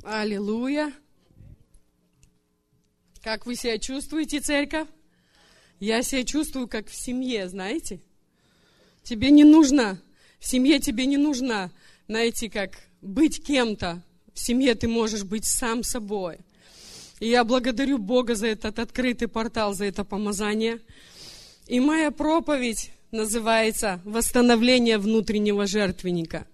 Аллилуйя! Как вы себя чувствуете, церковь? Я себя чувствую как в семье, знаете? Тебе не нужно, в семье тебе не нужно, знаете, как быть кем-то. В семье ты можешь быть сам собой. И я благодарю Бога за этот открытый портал, за это помазание. И моя проповедь называется «Восстановление внутреннего жертвенника».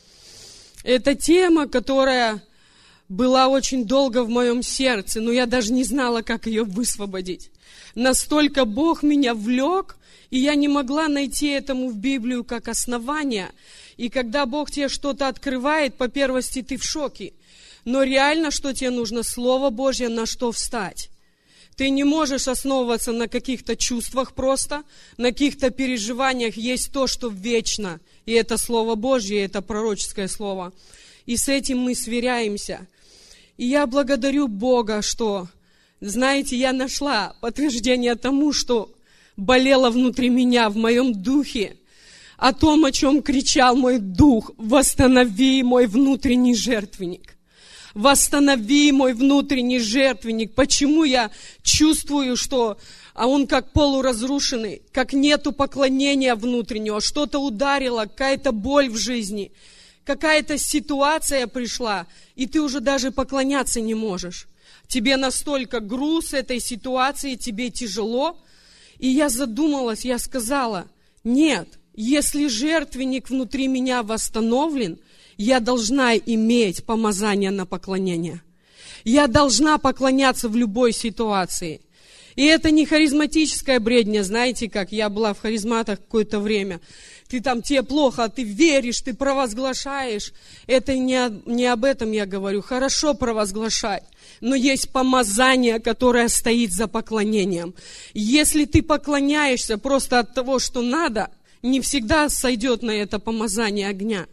Это тема, которая была очень долго в моем сердце, но я даже не знала, как ее высвободить. Настолько Бог меня влек, и я не могла найти этому в Библию как основание. И когда Бог тебе что-то открывает, по первости ты в шоке. Но реально, что тебе нужно? Слово Божье, на что встать. Ты не можешь основываться на каких-то чувствах просто, на каких-то переживаниях. Есть то, что вечно. И это Слово Божье, это пророческое слово. И с этим мы сверяемся. И я благодарю Бога, что, знаете, я нашла подтверждение тому, что болело внутри меня, в моем духе, о том, о чем кричал мой дух: «Восстанови мой внутренний жертвенник». Восстанови мой внутренний жертвенник. Почему я чувствую, что он как полуразрушенный, как нету поклонения внутреннего, что-то ударило, какая-то боль в жизни, какая-то ситуация пришла, и ты уже даже поклоняться не можешь. Тебе настолько груз этой ситуации, тебе тяжело. И я задумалась, я сказала: нет, если жертвенник внутри меня восстановлен, я должна иметь помазание на поклонение. Я должна поклоняться в любой ситуации. И это не харизматическая бредня, знаете, как я была в харизматах какое-то время. Тебе плохо, ты веришь, ты провозглашаешь. Это не об этом я говорю. Хорошо провозглашать, но есть помазание, которое стоит за поклонением. Если ты поклоняешься просто от того, что надо, не всегда сойдет на это помазание огня.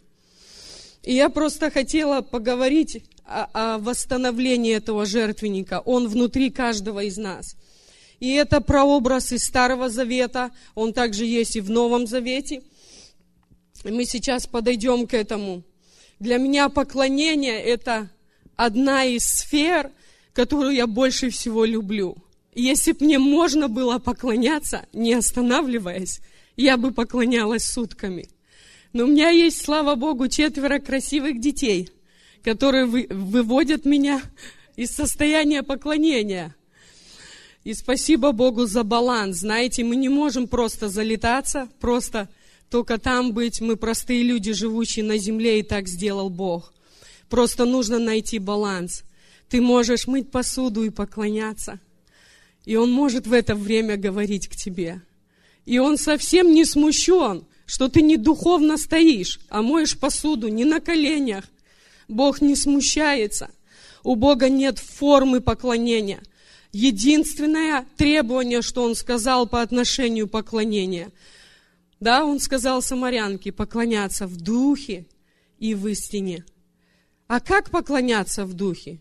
И я просто хотела поговорить о восстановлении этого жертвенника. Он внутри каждого из нас. И это прообраз из Старого Завета. Он также есть и в Новом Завете. И мы сейчас подойдем к этому. Для меня поклонение – это одна из сфер, которую я больше всего люблю. Если бы мне можно было поклоняться, не останавливаясь, я бы поклонялась сутками. Но у меня есть, слава Богу, 4 красивых детей, которые выводят меня из состояния поклонения. И спасибо Богу за баланс. Знаете, мы не можем просто залетаться, просто только там быть. Мы простые люди, живущие на земле, и так сделал Бог. Просто нужно найти баланс. Ты можешь мыть посуду и поклоняться. И Он может в это время говорить к тебе. И Он совсем не смущен, что ты не духовно стоишь, а моешь посуду не на коленях. Бог не смущается. У Бога нет формы поклонения. Единственное требование, что Он сказал по отношению поклонения. Да, Он сказал самарянке поклоняться в духе и в истине. А как поклоняться в духе?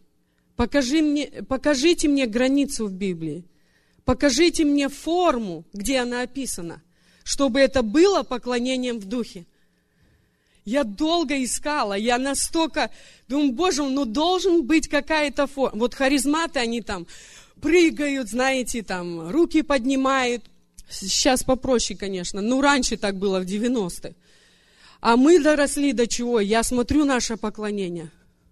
Покажите мне границу в Библии. Покажите мне форму, где она описана, чтобы это было поклонением в духе. Я долго искала, я настолько думаю: Боже, должен быть какая-то форма. Вот харизматы, они там прыгают, знаете, там руки поднимают. Сейчас попроще, конечно, раньше так было в 90-е. А мы доросли до чего? Я смотрю наше поклонение.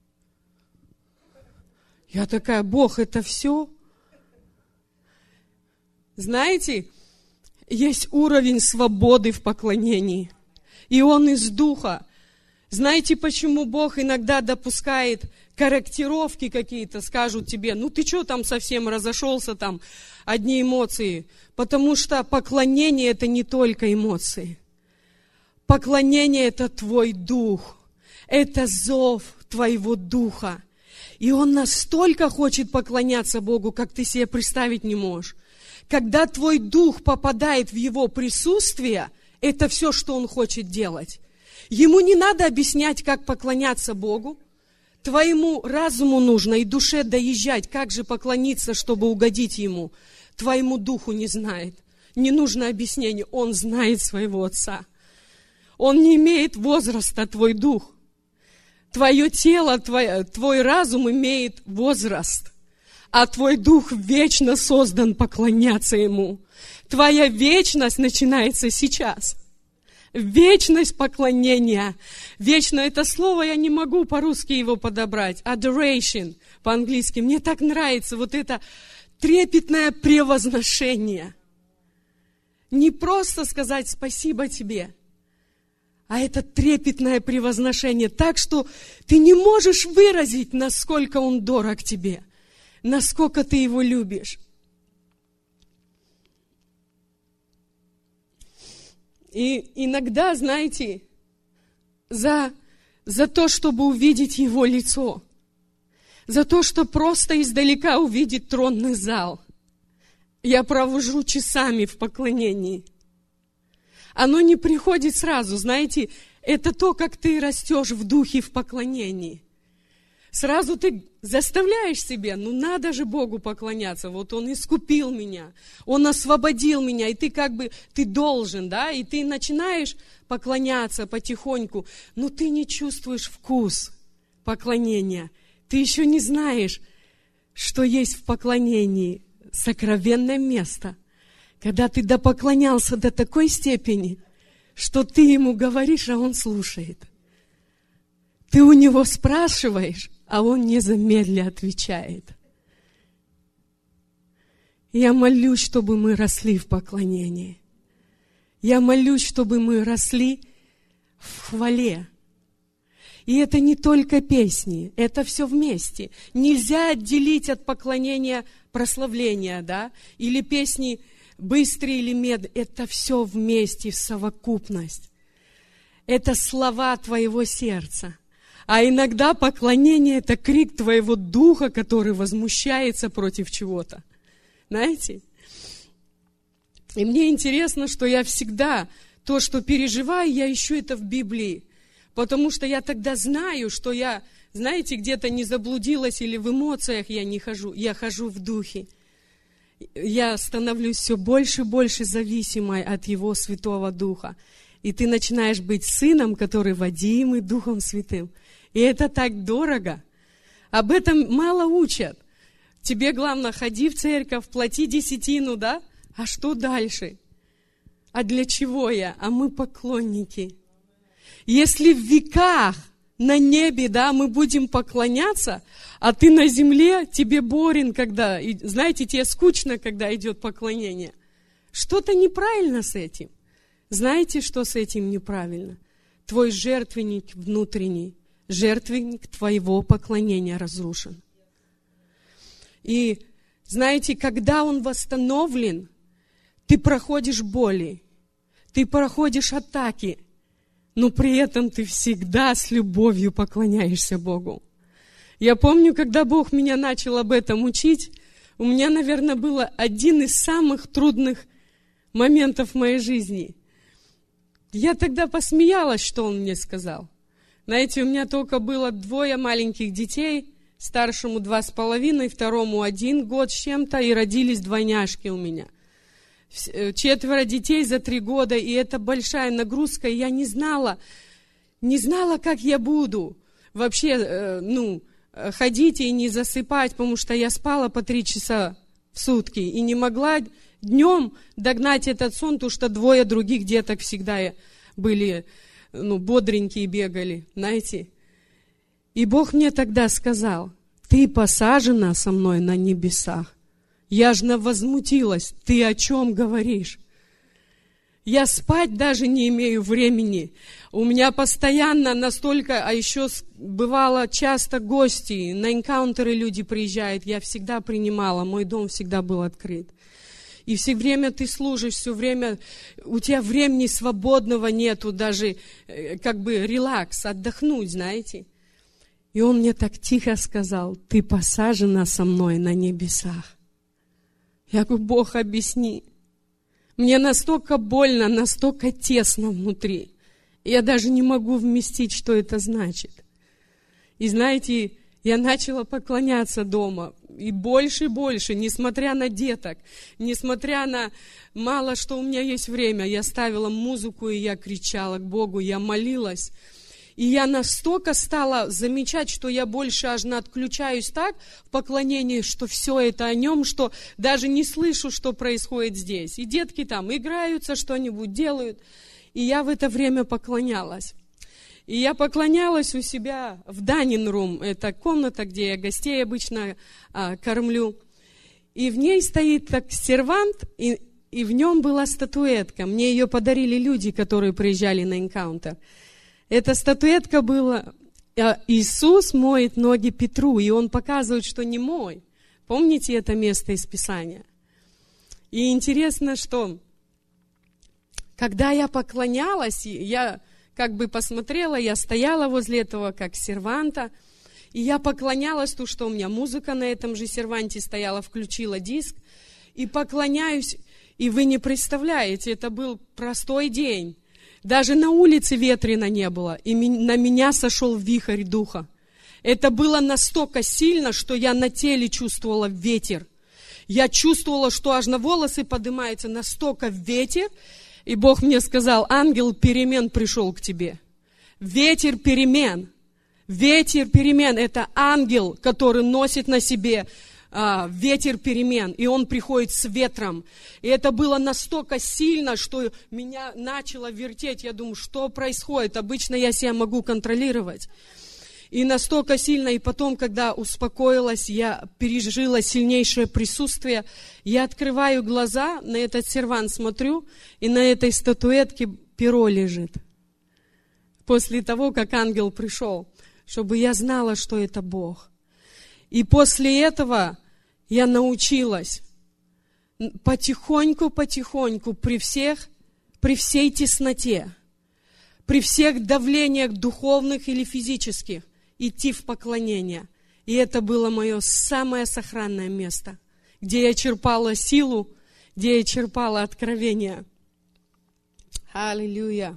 Я такая: Бог, это все? Знаете, есть уровень свободы в поклонении. И он из духа. Знаете, почему Бог иногда допускает корректировки какие-то? Скажут тебе: ты что там совсем разошелся, там одни эмоции. Потому что поклонение – это не только эмоции. Поклонение – это твой дух. Это зов твоего духа. И он настолько хочет поклоняться Богу, как ты себе представить не можешь. Когда твой дух попадает в его присутствие, это все, что он хочет делать. Ему не надо объяснять, как поклоняться Богу. Твоему разуму нужно и душе доезжать, как же поклониться, чтобы угодить Ему. Твоему духу не знает. Не нужно объяснение. Он знает своего Отца. Он не имеет возраста, твой дух. Твое тело, твой разум имеет возраст, а твой дух вечно создан поклоняться Ему. Твоя вечность начинается сейчас. Вечность поклонения. Вечно это слово, я не могу по-русски его подобрать. Adoration по-английски. Мне так нравится вот это трепетное превозношение. Не просто сказать спасибо тебе, а это трепетное превозношение. Так что ты не можешь выразить, насколько он дорог тебе, насколько ты его любишь. И иногда, знаете, за то, чтобы увидеть Его лицо, за то, чтобы просто издалека увидеть тронный зал, я провожу часами в поклонении. Оно не приходит сразу, знаете, это то, как ты растешь в духе в поклонении. Сразу ты заставляешь себя, надо же Богу поклоняться, вот Он искупил меня, Он освободил меня, и ты должен, да, и ты начинаешь поклоняться потихоньку, но ты не чувствуешь вкус поклонения, ты еще не знаешь, что есть в поклонении сокровенное место, когда ты допоклонялся до такой степени, что ты Ему говоришь, а Он слушает. Ты у Него спрашиваешь, а Он незамедленно отвечает. Я молюсь, чтобы мы росли в поклонении. Я молюсь, чтобы мы росли в хвале. И это не только песни, это все вместе. Нельзя отделить от поклонения прославления, да, или песни быстрые или медленные. Это все вместе, в совокупность. Это слова твоего сердца. А иногда поклонение – это крик твоего духа, который возмущается против чего-то. Знаете? И мне интересно, что я всегда то, что переживаю, я ищу это в Библии. Потому что я тогда знаю, что я, знаете, где-то не заблудилась или в эмоциях я не хожу. Я хожу в духе. Я становлюсь все больше и больше зависимой от Его Святого Духа. И ты начинаешь быть сыном, который водимый Духом Святым. И это так дорого. Об этом мало учат. Тебе главное, ходи в церковь, плати десятину, да? А что дальше? А для чего я? А мы поклонники. Если в веках на небе, да, мы будем поклоняться, а ты на земле, тебе борен, когда, знаете, тебе скучно, когда идет поклонение. Что-то неправильно с этим. Знаете, что с этим неправильно? Твой жертвенник внутренний, жертвенник твоего поклонения разрушен. И знаете, когда он восстановлен, ты проходишь боли, ты проходишь атаки, но при этом ты всегда с любовью поклоняешься Богу. Я помню, когда Бог меня начал об этом учить, у меня, наверное, был один из самых трудных моментов в моей жизни. Я тогда посмеялась, что Он мне сказал. Знаете, у меня только было 2 маленьких детей, старшему 2,5, второму 1 год с чем-то, и родились двойняшки у меня. 4 детей за 3 года, и это большая нагрузка, и я не знала, как я буду вообще, ходить и не засыпать, потому что я спала по 3 часа в сутки, и не могла днем догнать этот сон, потому что 2 других деток всегда были, бодренькие, бегали, знаете. И Бог мне тогда сказал: ты посажена со мной на небесах. Я ж возмутилась. Ты о чем говоришь? Я спать даже не имею времени. У меня постоянно настолько, а еще бывало часто гости, на энкаунтеры люди приезжают. Я всегда принимала, мой дом всегда был открыт. И все время ты служишь, все время, у тебя времени свободного нету, даже релакс, отдохнуть, знаете. И Он мне так тихо сказал: ты посажена со мной на небесах. Я говорю: Бог, объясни. Мне настолько больно, настолько тесно внутри. Я даже не могу вместить, что это значит. И знаете, я начала поклоняться дома. И больше, несмотря на деток, несмотря на мало, что у меня есть время, я ставила музыку, и я кричала к Богу, я молилась. И я настолько стала замечать, что я больше аж отключаюсь так в поклонении, что все это о нем, что даже не слышу, что происходит здесь. И детки там играются, что-нибудь делают. И я в это время поклонялась. И я поклонялась у себя в dining room. Это комната, где я гостей обычно кормлю. И в ней стоит так сервант, и в нем была статуэтка. Мне ее подарили люди, которые приезжали на энкаунтер. Эта статуэтка была, Иисус моет ноги Петру, и он показывает, что не мой. Помните это место из Писания? И интересно, что когда я поклонялась, я как бы посмотрела, я стояла возле этого как серванта, и я поклонялась, то, что у меня музыка на этом же серванте стояла, включила диск, и поклоняюсь, и вы не представляете, это был простой день. Даже на улице ветрено не было, и на меня сошел вихрь духа. Это было настолько сильно, что я на теле чувствовала ветер. Я чувствовала, что аж на волосы поднимается настолько ветер, и Бог мне сказал: ангел перемен пришел к тебе. Ветер перемен. Ветер перемен – это ангел, который носит на себе ветер перемен, и он приходит с ветром. И это было настолько сильно, что меня начало вертеть. Я думаю, что происходит? Обычно я себя могу контролировать. И настолько сильно, и потом, когда успокоилась, я пережила сильнейшее присутствие. Я открываю глаза, на этот сервант смотрю, и на этой статуэтке перо лежит. После того, как ангел пришел, чтобы я знала, что это Бог. И после этого я научилась потихоньку, при всей тесноте, при всех давлениях духовных или физических, идти в поклонение. И это было мое самое сохранное место, где я черпала силу, где я черпала откровение. Аллилуйя.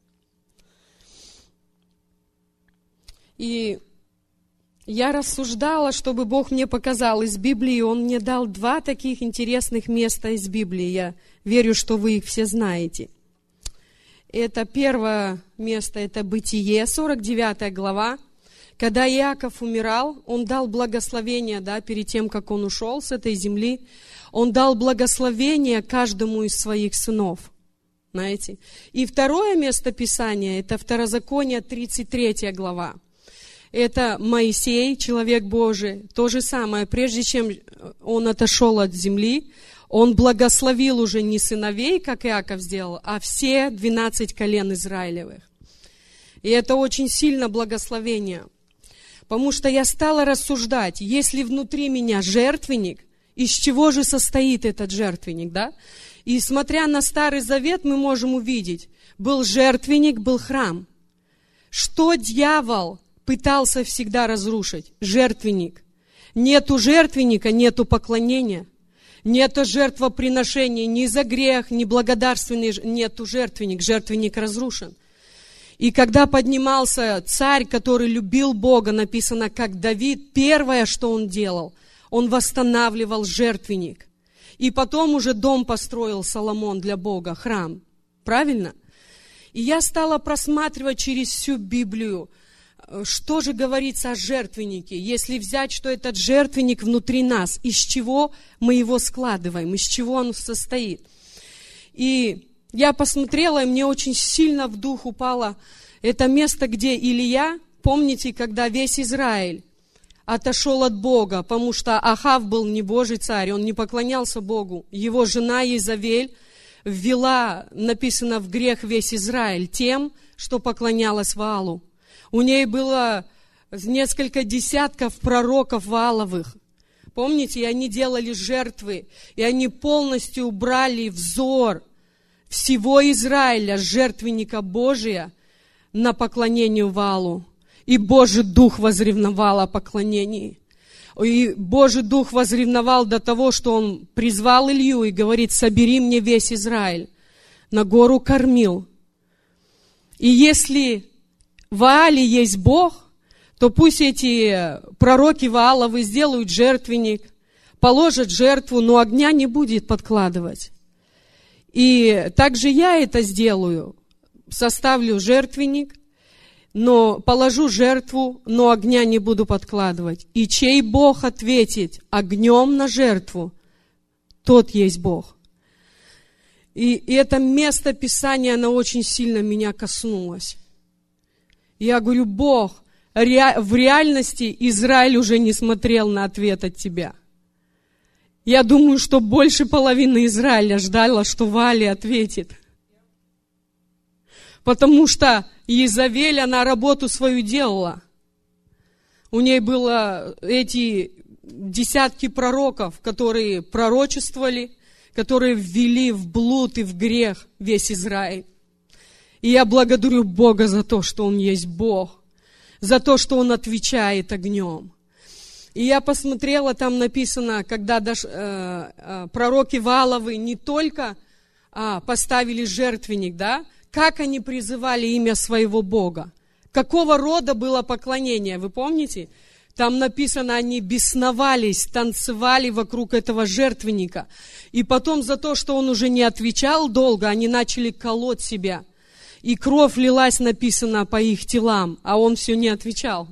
И я рассуждала, чтобы Бог мне показал из Библии. Он мне дал 2 таких интересных места из Библии. Я верю, что вы их все знаете. Это первое место, это Бытие, 49 глава. Когда Иаков умирал, он дал благословение, перед тем, как он ушел с этой земли. Он дал благословение каждому из своих сынов. Знаете? И второе место Писания, это Второзаконие, 33 глава. Это Моисей, человек Божий, то же самое. Прежде чем он отошел от земли, он благословил уже не сыновей, как Иаков сделал, а все 12 колен Израилевых. И это очень сильно благословение. Потому что я стала рассуждать, если внутри меня жертвенник, из чего же состоит этот жертвенник, да? И смотря на Старый Завет, мы можем увидеть, был жертвенник, был храм. Что дьявол пытался всегда разрушить? Жертвенник. Нету жертвенника, нету поклонения. Нету жертвоприношения ни за грех, ни благодарственный, нету жертвенник. Жертвенник разрушен. И когда поднимался царь, который любил Бога, написано, как Давид, первое, что он делал, он восстанавливал жертвенник. И потом уже дом построил Соломон для Бога, храм. Правильно? И я стала просматривать через всю Библию, что же говорится о жертвеннике, если взять, что этот жертвенник внутри нас, из чего мы его складываем, из чего он состоит. И я посмотрела, и мне очень сильно в дух упало это место, где Илия, помните, когда весь Израиль отошел от Бога, потому что Ахав был не Божий царь, он не поклонялся Богу. Его жена Иезавель ввела, написано, в грех весь Израиль тем, что поклонялась Ваалу. У ней было несколько десятков пророков Вааловых. Помните, и они делали жертвы, и они полностью убрали взор всего Израиля, жертвенника Божия, на поклонение Ваалу. И Божий Дух возревновал о поклонении. И Божий Дух возревновал до того, что Он призвал Илью и говорит: собери мне весь Израиль на гору Кормил. И если в Ваале есть Бог, то пусть эти пророки Вааловы сделают жертвенник, положат жертву, но огня не будет подкладывать. И также я это сделаю, составлю жертвенник, но положу жертву, но огня не буду подкладывать. И чей Бог ответит огнем на жертву, тот есть Бог. И это место Писания, оно очень сильно меня коснулось. Я говорю, Бог, в реальности Израиль уже не смотрел на ответ от Тебя. Я думаю, что больше половины Израиля ждала, что Валя ответит. Потому что Иезавель, она работу свою делала. У ней было эти десятки пророков, которые пророчествовали, которые ввели в блуд и в грех весь Израиль. И я благодарю Бога за то, что Он есть Бог, за то, что Он отвечает огнем. И я посмотрела, там написано, когда пророки Вааловы не только поставили жертвенник, да, как они призывали имя своего Бога. Какого рода было поклонение, вы помните? Там написано, они бесновались, танцевали вокруг этого жертвенника. И потом за то, что он уже не отвечал долго, они начали колоть себя. И кровь лилась, написано, по их телам, а он все не отвечал.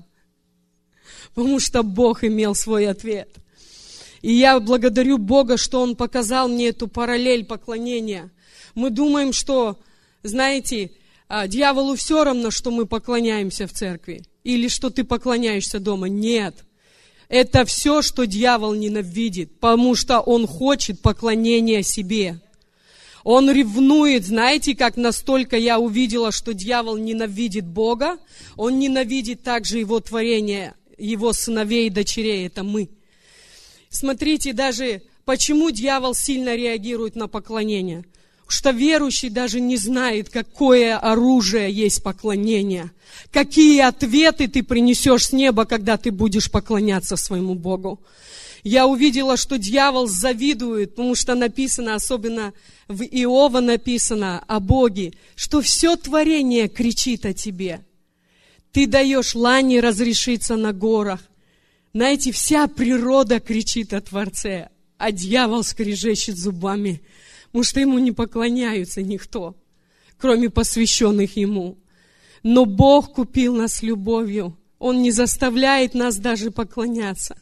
Потому что Бог имел свой ответ. И я благодарю Бога, что Он показал мне эту параллель поклонения. Мы думаем, что, знаете, дьяволу все равно, что мы поклоняемся в церкви. Или что ты поклоняешься дома. Нет. Это все, что дьявол ненавидит. Потому что он хочет поклонения себе. Он ревнует, знаете, как настолько я увидела, что дьявол ненавидит Бога. Он ненавидит также Его творение, Его сыновей и дочерей. Это мы. Смотрите, даже почему дьявол сильно реагирует на поклонение. Что верующий даже не знает, какое оружие есть поклонение. Какие ответы ты принесешь с неба, когда ты будешь поклоняться своему Богу. Я увидела, что дьявол завидует, потому что написано, особенно в Иова написано о Боге, что все творение кричит о тебе. Ты даешь лани разрешиться на горах. Знаете, вся природа кричит о Творце, а дьявол скрежещет зубами, потому что ему не поклоняются никто, кроме посвященных ему. Но Бог купил нас любовью. Он не заставляет нас даже поклоняться.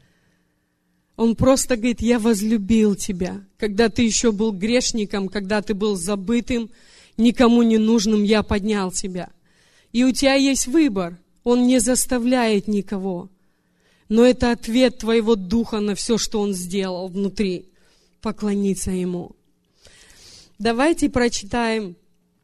Он просто говорит, я возлюбил тебя. Когда ты еще был грешником, когда ты был забытым, никому не нужным, я поднял тебя. И у тебя есть выбор. Он не заставляет никого. Но это ответ твоего духа на все, что он сделал внутри. Поклониться ему. Давайте прочитаем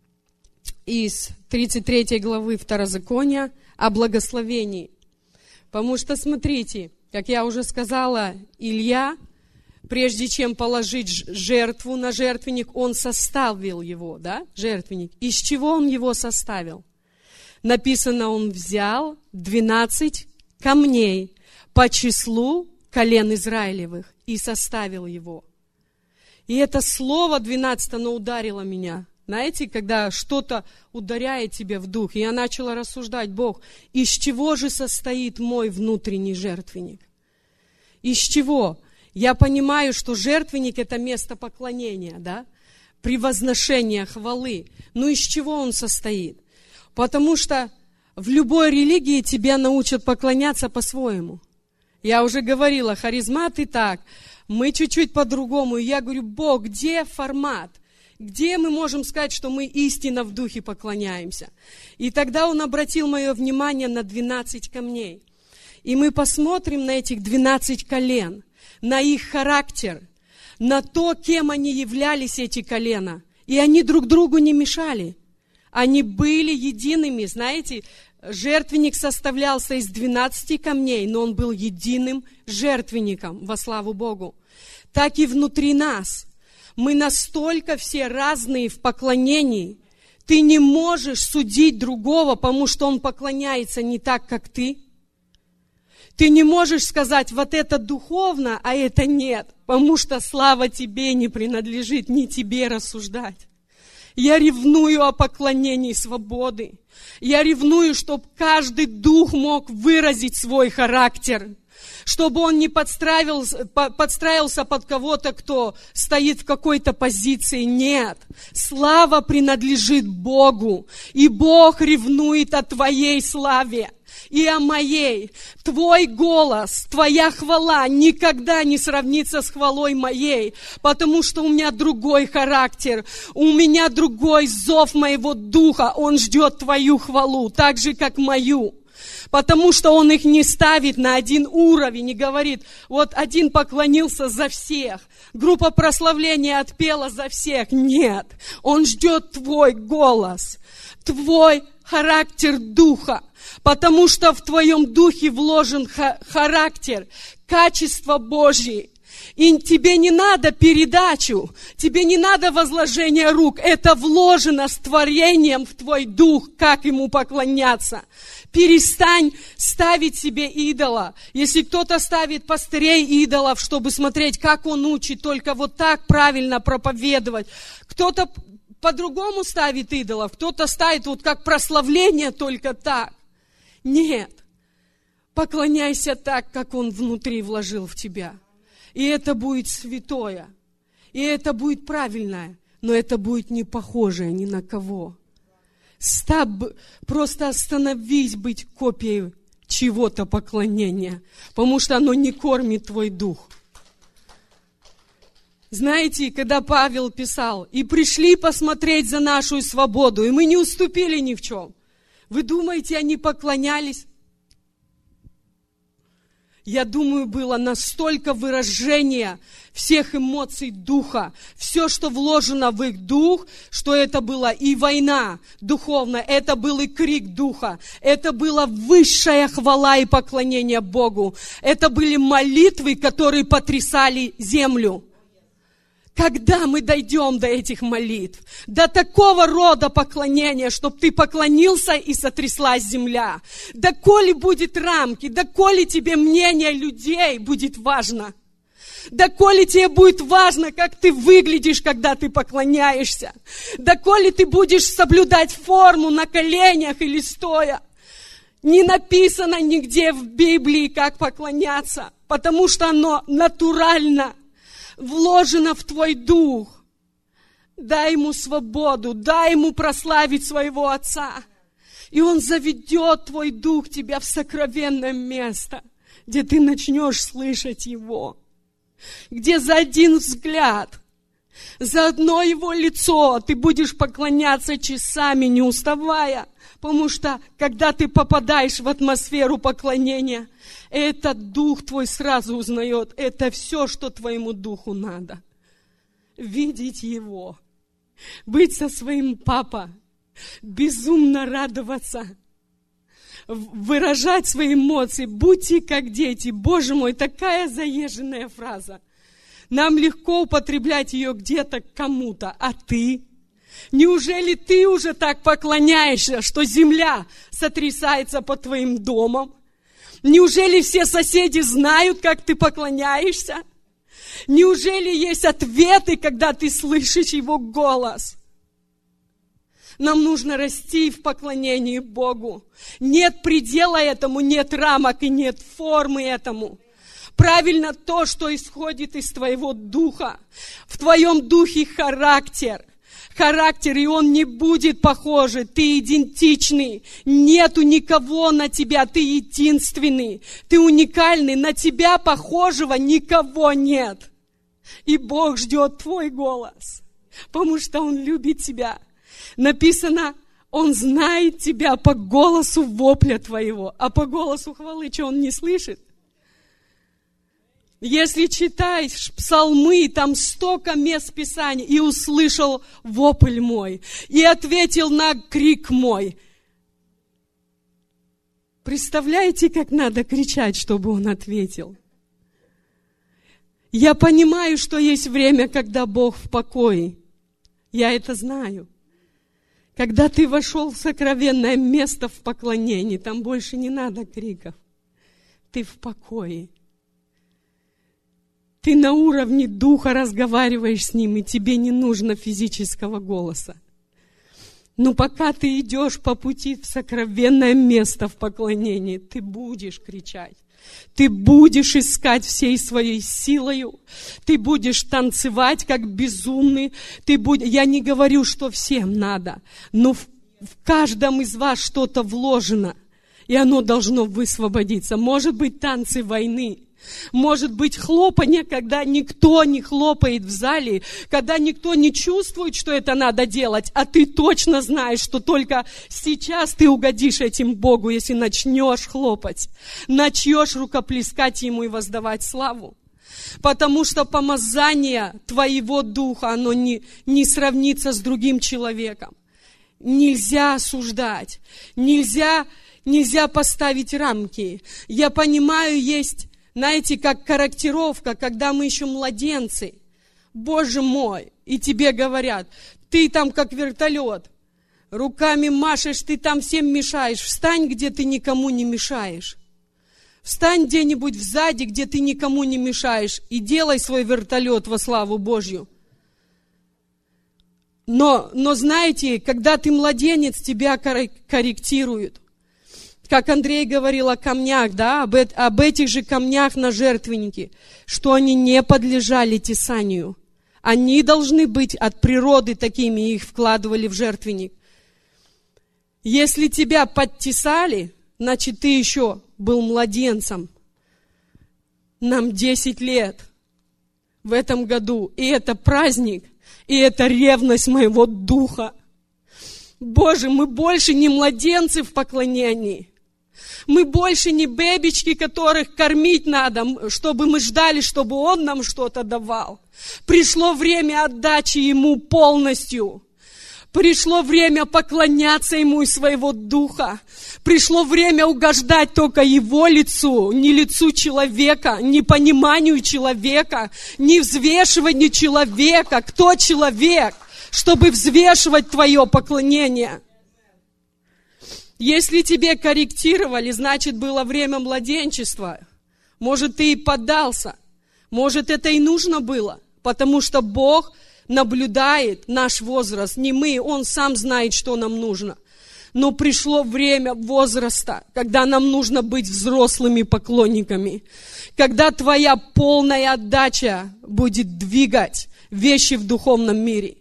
из 33 главы Второзакония о благословении. Потому что, смотрите, как я уже сказала, Илья, прежде чем положить жертву на жертвенник, он составил его, да, жертвенник. Из чего он его составил? Написано, он взял 12 камней по числу колен Израилевых и составил его. И это слово 12, оно ударило меня. Знаете, когда что-то ударяет тебе в дух, и я начала рассуждать, Бог, из чего же состоит мой внутренний жертвенник? Из чего? Я понимаю, что жертвенник – это место поклонения, да? Превозношения, хвалы. Но из чего он состоит? Потому что в любой религии тебя научат поклоняться по-своему. Я уже говорила, харизматы так, мы чуть-чуть по-другому. И я говорю, Бог, где формат? Где мы можем сказать, что мы истинно в духе поклоняемся? И тогда он обратил мое внимание на 12 камней. И мы посмотрим на этих 12 колен, на их характер, на то, кем они являлись, эти колена. И они друг другу не мешали. Они были едиными, знаете, жертвенник составлялся из 12 камней, но он был единым жертвенником во славу Богу. Так и внутри нас. Мы настолько все разные в поклонении. Ты не можешь судить другого, потому что он поклоняется не так, как ты. Ты не можешь сказать, вот это духовно, а это нет, потому что слава тебе не принадлежит, не тебе рассуждать. Я ревную о поклонении свободы. Я ревную, чтобы каждый дух мог выразить свой характер. Чтобы он не подстраивался под кого-то, кто стоит в какой-то позиции. Нет. Слава принадлежит Богу. И Бог ревнует о твоей славе и о моей. Твой голос, твоя хвала никогда не сравнится с хвалой моей, потому что у меня другой характер, у меня другой зов моего духа. Он ждет твою хвалу, так же, как мою. Потому что он их не ставит на один уровень и говорит, вот один поклонился за всех, группа прославления отпела за всех. Нет, он ждет твой голос, твой характер духа, потому что в твоем духе вложен характер, качество Божье. И тебе не надо передачу, тебе не надо возложение рук. Это вложено с творением в твой дух, как ему поклоняться. Перестань ставить себе идола. Если кто-то ставит пастырей идолов, чтобы смотреть, как он учит, только вот так правильно проповедовать. Кто-то по-другому ставит идолов, кто-то ставит вот как прославление только так. Нет. Поклоняйся так, как он внутри вложил в тебя. И это будет святое, и это будет правильное, но это будет не похожее ни на кого. Просто остановись быть копией чего-то поклонения, потому что оно не кормит твой дух. Знаете, когда Павел писал, и пришли посмотреть за нашу свободу, и мы не уступили ни в чем. Вы думаете, они поклонялись? Я думаю, было настолько выражение всех эмоций духа, все, что вложено в их дух, что это была и война духовная, это был и крик духа, это была высшая хвала и поклонение Богу, это были молитвы, которые потрясали землю. Когда мы дойдем до этих молитв, до такого рода поклонения, чтобы ты поклонился и сотряслась земля, доколе будет рамки, доколе тебе мнение людей будет важно, доколе тебе будет важно, как ты выглядишь, когда ты поклоняешься, доколе ты будешь соблюдать форму на коленях или стоя. Не написано нигде в Библии, как поклоняться, потому что оно натурально вложено в твой дух. Дай ему свободу, дай ему прославить своего Отца. И он заведет твой дух тебя в сокровенное место, где ты начнешь слышать его. Где за один взгляд, за одно его лицо ты будешь поклоняться часами, не уставая. Потому что, когда ты попадаешь в атмосферу поклонения, этот дух твой сразу узнает, это все, что твоему духу надо. Видеть его, быть со своим папой, безумно радоваться, выражать свои эмоции, будьте как дети. Боже мой, такая заезженная фраза. Нам легко употреблять ее где-то кому-то, а ты? Неужели ты уже так поклоняешься, что земля сотрясается под твоим домом? Неужели все соседи знают, как ты поклоняешься? Неужели есть ответы, когда ты слышишь его голос? Нам нужно расти в поклонении Богу. Нет предела этому, нет рамок и нет формы этому. Правильно то, что исходит из твоего духа. В твоем духе характер, и он не будет похож, ты идентичный, нету никого на тебя, ты единственный, ты уникальный, на тебя похожего никого нет. И Бог ждет твой голос, потому что Он любит тебя. Написано, Он знает тебя по голосу вопля твоего, а по голосу хвалы, что Он не слышит? Если читаешь псалмы, там столько мест Писания, и услышал вопль мой, и ответил на крик мой. Представляете, как надо кричать, чтобы он ответил? Я понимаю, что есть время, когда Бог в покое. Я это знаю. Когда ты вошел в сокровенное место в поклонении, там больше не надо криков. Ты в покое. Ты на уровне духа разговариваешь с ним, и тебе не нужно физического голоса. Но пока ты идешь по пути в сокровенное место в поклонении, ты будешь кричать. Ты будешь искать всей своей силою. Ты будешь танцевать, как безумный. Я не говорю, что всем надо, но в каждом из вас что-то вложено, и оно должно высвободиться. Может быть, танцы войны. Может быть, хлопанье, когда никто не хлопает в зале, когда никто не чувствует, что это надо делать, а ты точно знаешь, что только сейчас ты угодишь этим Богу, если начнешь хлопать, начнешь рукоплескать Ему и воздавать славу. Потому что помазание твоего духа, оно не сравнится с другим человеком. Нельзя осуждать, нельзя поставить рамки. Я понимаю, есть... Знаете, как корректировка, когда мы еще младенцы. Боже мой, и тебе говорят, ты там как вертолет, руками машешь, ты там всем мешаешь. Встань, где ты никому не мешаешь. Встань где-нибудь сзади, где ты никому не мешаешь, и делай свой вертолет во славу Божью. Но знаете, когда ты младенец, тебя корректируют. Как Андрей говорил о камнях, да, об этих же камнях на жертвеннике, что они не подлежали тесанию. Они должны быть от природы такими, их вкладывали в жертвенник. Если тебя подтесали, значит, ты еще был младенцем. Нам 10 лет в этом году, и это праздник, и это ревность моего духа. Боже, мы больше не младенцы в поклонении. Мы больше не бебечки, которых кормить надо, чтобы мы ждали, чтобы Он нам что-то давал. Пришло время отдачи Ему полностью. Пришло время поклоняться Ему из своего духа. Пришло время угождать только Его лицу, не лицу человека, не пониманию человека, не взвешиванию человека. Кто человек, чтобы взвешивать твое поклонение? Если тебе корректировали, значит, было время младенчества. Может, ты и поддался. Может, это и нужно было, потому что Бог наблюдает наш возраст. Не мы, Он сам знает, что нам нужно. Но пришло время возраста, когда нам нужно быть взрослыми поклонниками. Когда твоя полная отдача будет двигать вещи в духовном мире.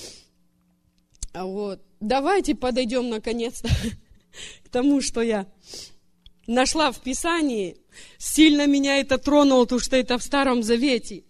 Вот. Давайте подойдем наконец-то к тому, что я нашла в Писании. Сильно меня это тронуло, потому что это в Старом Завете.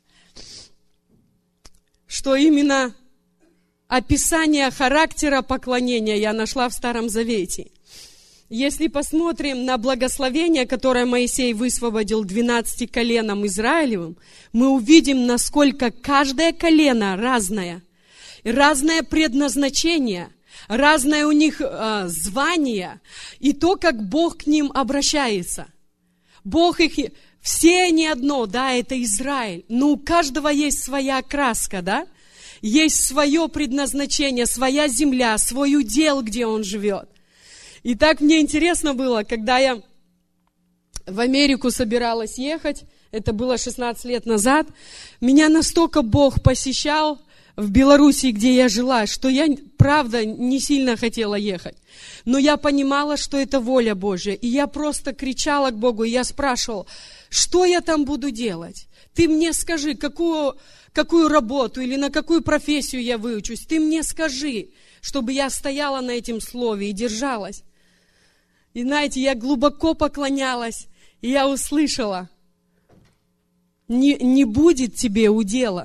Что именно описание характера поклонения я нашла в Старом Завете. Если посмотрим на благословение, которое Моисей высвободил 12 коленам Израилевым, мы увидим, насколько каждое колено разное. Разное предназначение, разное у них звание, и то, как Бог к ним обращается. Бог их, все не одно, да, это Израиль, но у каждого есть своя окраска, да, есть свое предназначение, своя земля, свой удел, где он живет. И так мне интересно было, когда я в Америку собиралась ехать, это было 16 лет назад, меня настолько Бог посещал, в Белоруссии, где я жила, что я, правда, не сильно хотела ехать. Но я понимала, что это воля Божья. И я просто кричала к Богу, и я спрашивала, что я там буду делать? Ты мне скажи, какую работу или на какую профессию я выучусь. Ты мне скажи, чтобы я стояла на этом слове и держалась. И знаете, я глубоко поклонялась, и я услышала, не будет тебе удела.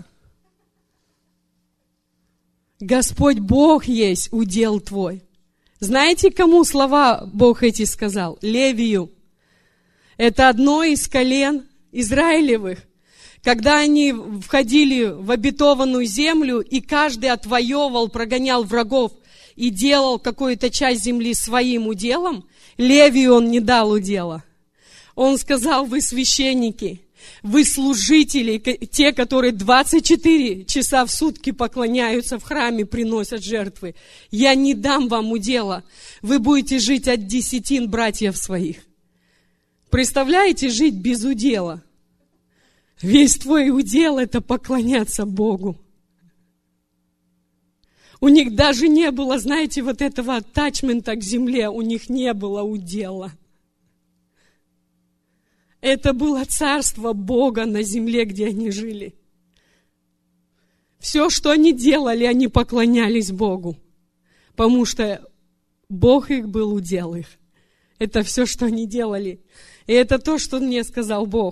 Господь Бог есть удел твой. Знаете, кому слова Бог эти сказал? Левию. Это одно из колен Израилевых. Когда они входили в обетованную землю, и каждый отвоевывал, прогонял врагов и делал какую-то часть земли своим уделом, Левию он не дал удела. Он сказал, вы священники, вы служители, те, которые 24 часа в сутки поклоняются в храме, приносят жертвы. Я не дам вам удела. Вы будете жить от десятин братьев своих. Представляете, жить без удела? Весь твой удел – это поклоняться Богу. У них даже не было, знаете, вот этого аттачмента к земле, у них не было удела. Это было царство Бога на земле, где они жили. Все, что они делали, они поклонялись Богу, потому что Бог их был, удел их. Это все, что они делали. И это то, что мне сказал Бог.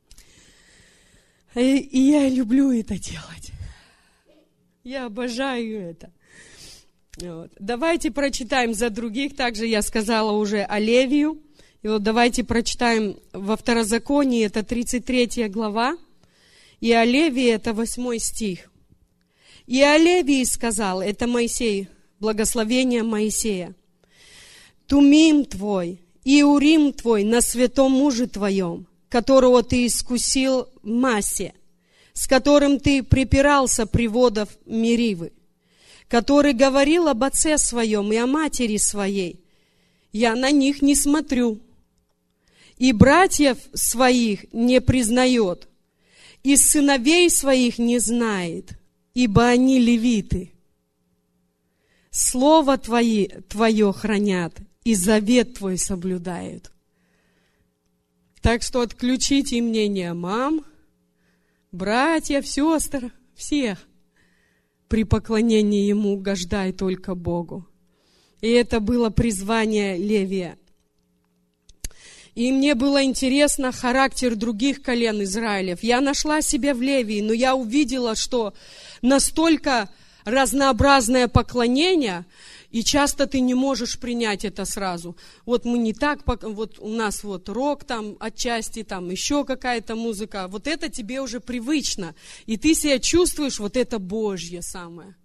И я люблю это делать. Я обожаю это. Вот. Давайте прочитаем за других. Также я сказала уже о Левию. И вот давайте прочитаем во Второзаконии, это 33 глава. И о Левии, это 8 стих. И о Левии сказал, это Моисей, благословение Моисея. Тумим твой и Урим твой на святом муже твоем, которого ты искусил в массе, с которым ты припирался при водах Меривы, который говорил об отце своем и о матери своей. Я на них не смотрю, и братьев своих не признает, и сыновей своих не знает, ибо они левиты. Слово Твое хранят, и завет Твой соблюдают. Так что отключите мнение мам, братьев, сестр, всех. При поклонении Ему угождай только Богу. И это было призвание Левия. И мне было интересно характер других колен Израилев. Я нашла себя в Левии, но я увидела, что настолько разнообразное поклонение, и часто ты не можешь принять это сразу. Вот мы не так, вот у нас вот рок там отчасти, там еще какая-то музыка. Вот это тебе уже привычно. И ты себя чувствуешь, вот это Божье самое.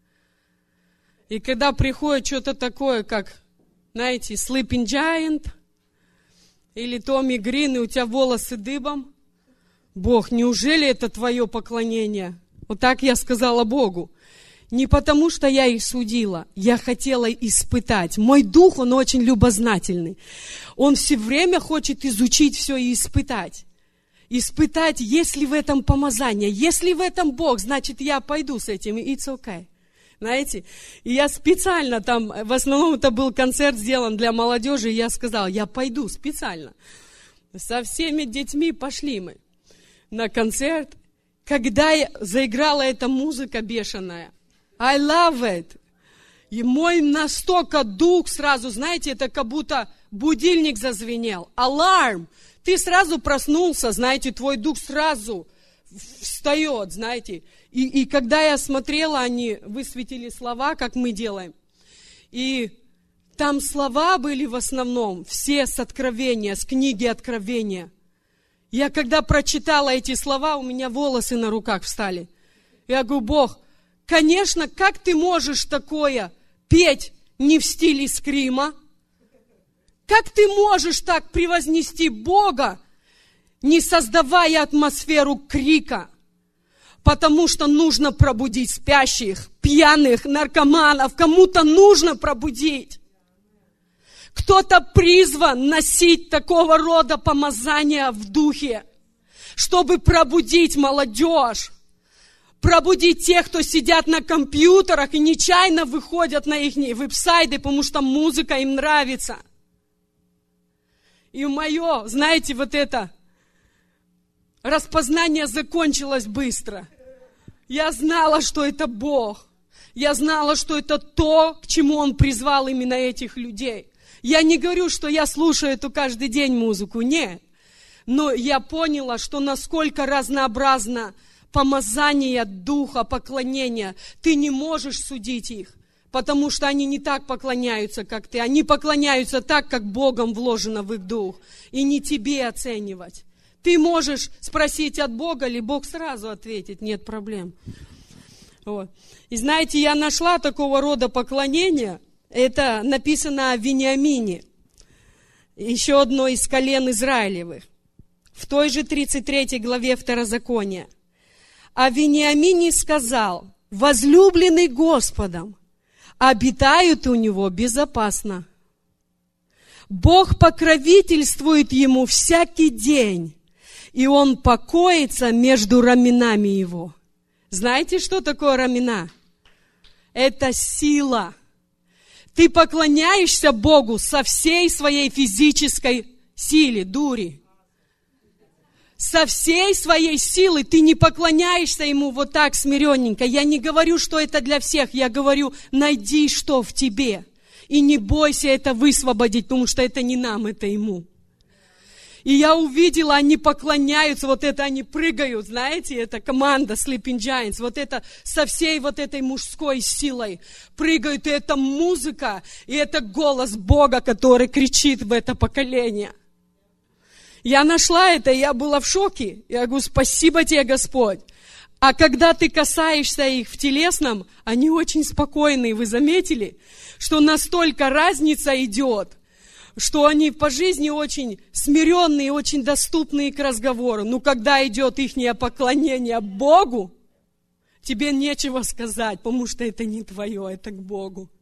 И когда приходит что-то такое, как, знаете, Sleeping Giant или Томми Грин, и у тебя волосы дыбом, Бог, неужели это твое поклонение? Вот так я сказала Богу. Не потому, что я их судила, я хотела испытать. Мой дух, он очень любознательный. Он все время хочет изучить все и испытать. Испытать, есть ли в этом помазание, есть ли в этом Бог, значит, я пойду с этим, и it's okay. Знаете, и я специально там, в основном это был концерт сделан для молодежи, и я сказала, я пойду специально. Со всеми детьми пошли мы на концерт. Когда заиграла эта музыка бешеная, I love it. И мой настолько дух сразу, знаете, это как будто будильник зазвенел. Аларм. Ты сразу проснулся, знаете, твой дух сразу встает, знаете. И когда я смотрела, они высветили слова, как мы делаем. И там слова были в основном все с Откровения, с книги Откровения. Я когда прочитала эти слова, у меня волосы на руках встали. Я говорю, Бог, конечно, как ты можешь такое петь не в стиле скрима? Как ты можешь так превознести Бога, не создавая атмосферу крика? Потому что нужно пробудить спящих, пьяных, наркоманов. Кому-то нужно пробудить. Кто-то призван носить такого рода помазания в духе, чтобы пробудить молодежь. Пробудить тех, кто сидят на компьютерах и нечаянно выходят на их веб-сайты, потому что музыка им нравится. И мое, знаете, вот это распознание закончилось быстро. Я знала, что это Бог. Я знала, что это то, к чему Он призвал именно этих людей. Я не говорю, что я слушаю эту каждый день музыку, нет. Но я поняла, что насколько разнообразно помазание духа, поклонения. Ты не можешь судить их, потому что они не так поклоняются, как ты. Они поклоняются так, как Богом вложено в их дух. И не тебе оценивать. Ты можешь спросить от Бога, или Бог сразу ответит, нет проблем. Вот. И знаете, я нашла такого рода поклонение. Это написано о Вениамине, еще одно из колен Израилевых, в той же 33 главе Второзакония. О Вениамине сказал, возлюбленный Господом, обитают у него безопасно. Бог покровительствует ему всякий день, и он покоится между раменами его. Знаете, что такое рамена? это сила. Ты поклоняешься Богу со всей своей физической силе, дури. Со всей своей силы ты не поклоняешься Ему вот так смиренненько. Я не говорю, что это для всех. Я говорю, найди, что в тебе. И не бойся это высвободить, потому что это не нам, это Ему. И я увидела, они поклоняются, вот это они прыгают, знаете, это команда Sleeping Giants, вот это со всей вот этой мужской силой прыгают, и это музыка, и это голос Бога, который кричит в это поколение. Я нашла это, и я была в шоке. Я говорю, спасибо тебе, Господь. А когда ты касаешься их в телесном, они очень спокойные, вы заметили, что настолько разница идет, что они по жизни очень смиренные, очень доступные к разговору. Но когда идет ихнее поклонение Богу, тебе нечего сказать, потому что это не твое, это к Богу.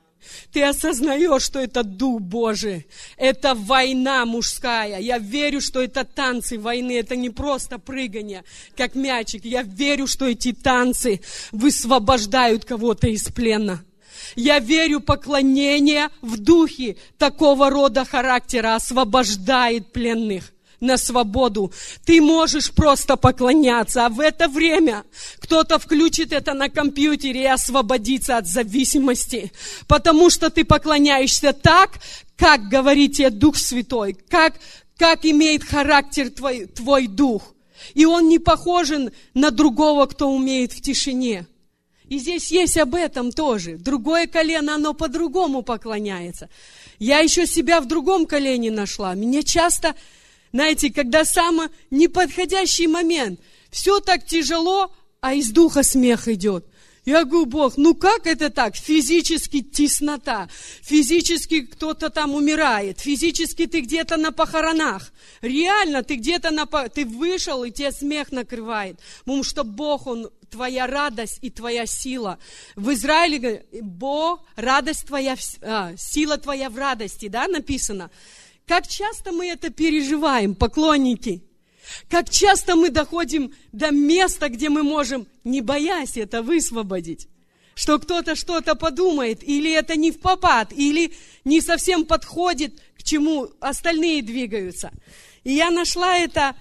Ты осознаешь, что это Дух Божий, это война мужская. Я верю, что это танцы войны, это не просто прыгание, как мячик. Я верю, что эти танцы высвобождают кого-то из плена. Я верю, поклонение в духе такого рода характера освобождает пленных на свободу. Ты можешь просто поклоняться, а в это время кто-то включит это на компьютере и освободится от зависимости, потому что ты поклоняешься так, как говорит тебе Дух Святой, как имеет характер твой дух. И он не похожен на другого, кто умеет в тишине. И здесь есть об этом тоже. Другое колено, оно по-другому поклоняется. Я еще себя в другом колене нашла. Меня часто, знаете, когда самый неподходящий момент, все так тяжело, а из духа смех идет. Я говорю, Бог, ну как это так? Физически теснота, физически кто-то там умирает, физически ты где-то на похоронах. Реально, ты где-то ты вышел, и тебя смех накрывает. Потому что Бог, Он твоя радость и твоя сила. В Израиле говорят, Бог, радость твоя, сила твоя в радости, да, написано. Как часто мы это переживаем, поклонники? Как часто мы доходим до места, где мы можем, не боясь это, высвободить. Что кто-то что-то подумает, или это не впопад, или не совсем подходит, к чему остальные двигаются. И я нашла это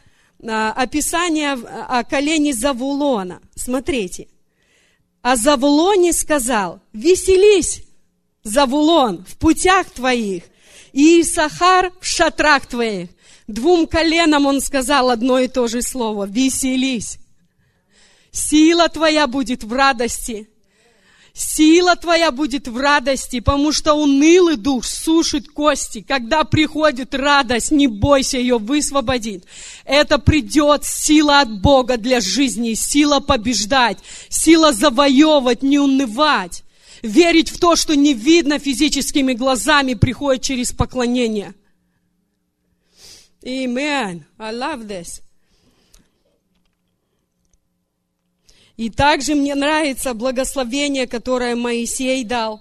описание о колене Завулона. Смотрите. О Завулоне сказал, веселись, Завулон, в путях твоих, и Иссахар в шатрах твоих. Двум коленам он сказал одно и то же слово. Веселись. Сила твоя будет в радости. Сила твоя будет в радости, потому что унылый дух сушит кости. Когда приходит радость, не бойся ее высвободить. Это придет сила от Бога для жизни, сила побеждать, сила завоевывать, не унывать. Верить в то, что не видно физическими глазами, приходит через поклонение. Amen. I love this. И также мне нравится благословение, которое Моисей дал.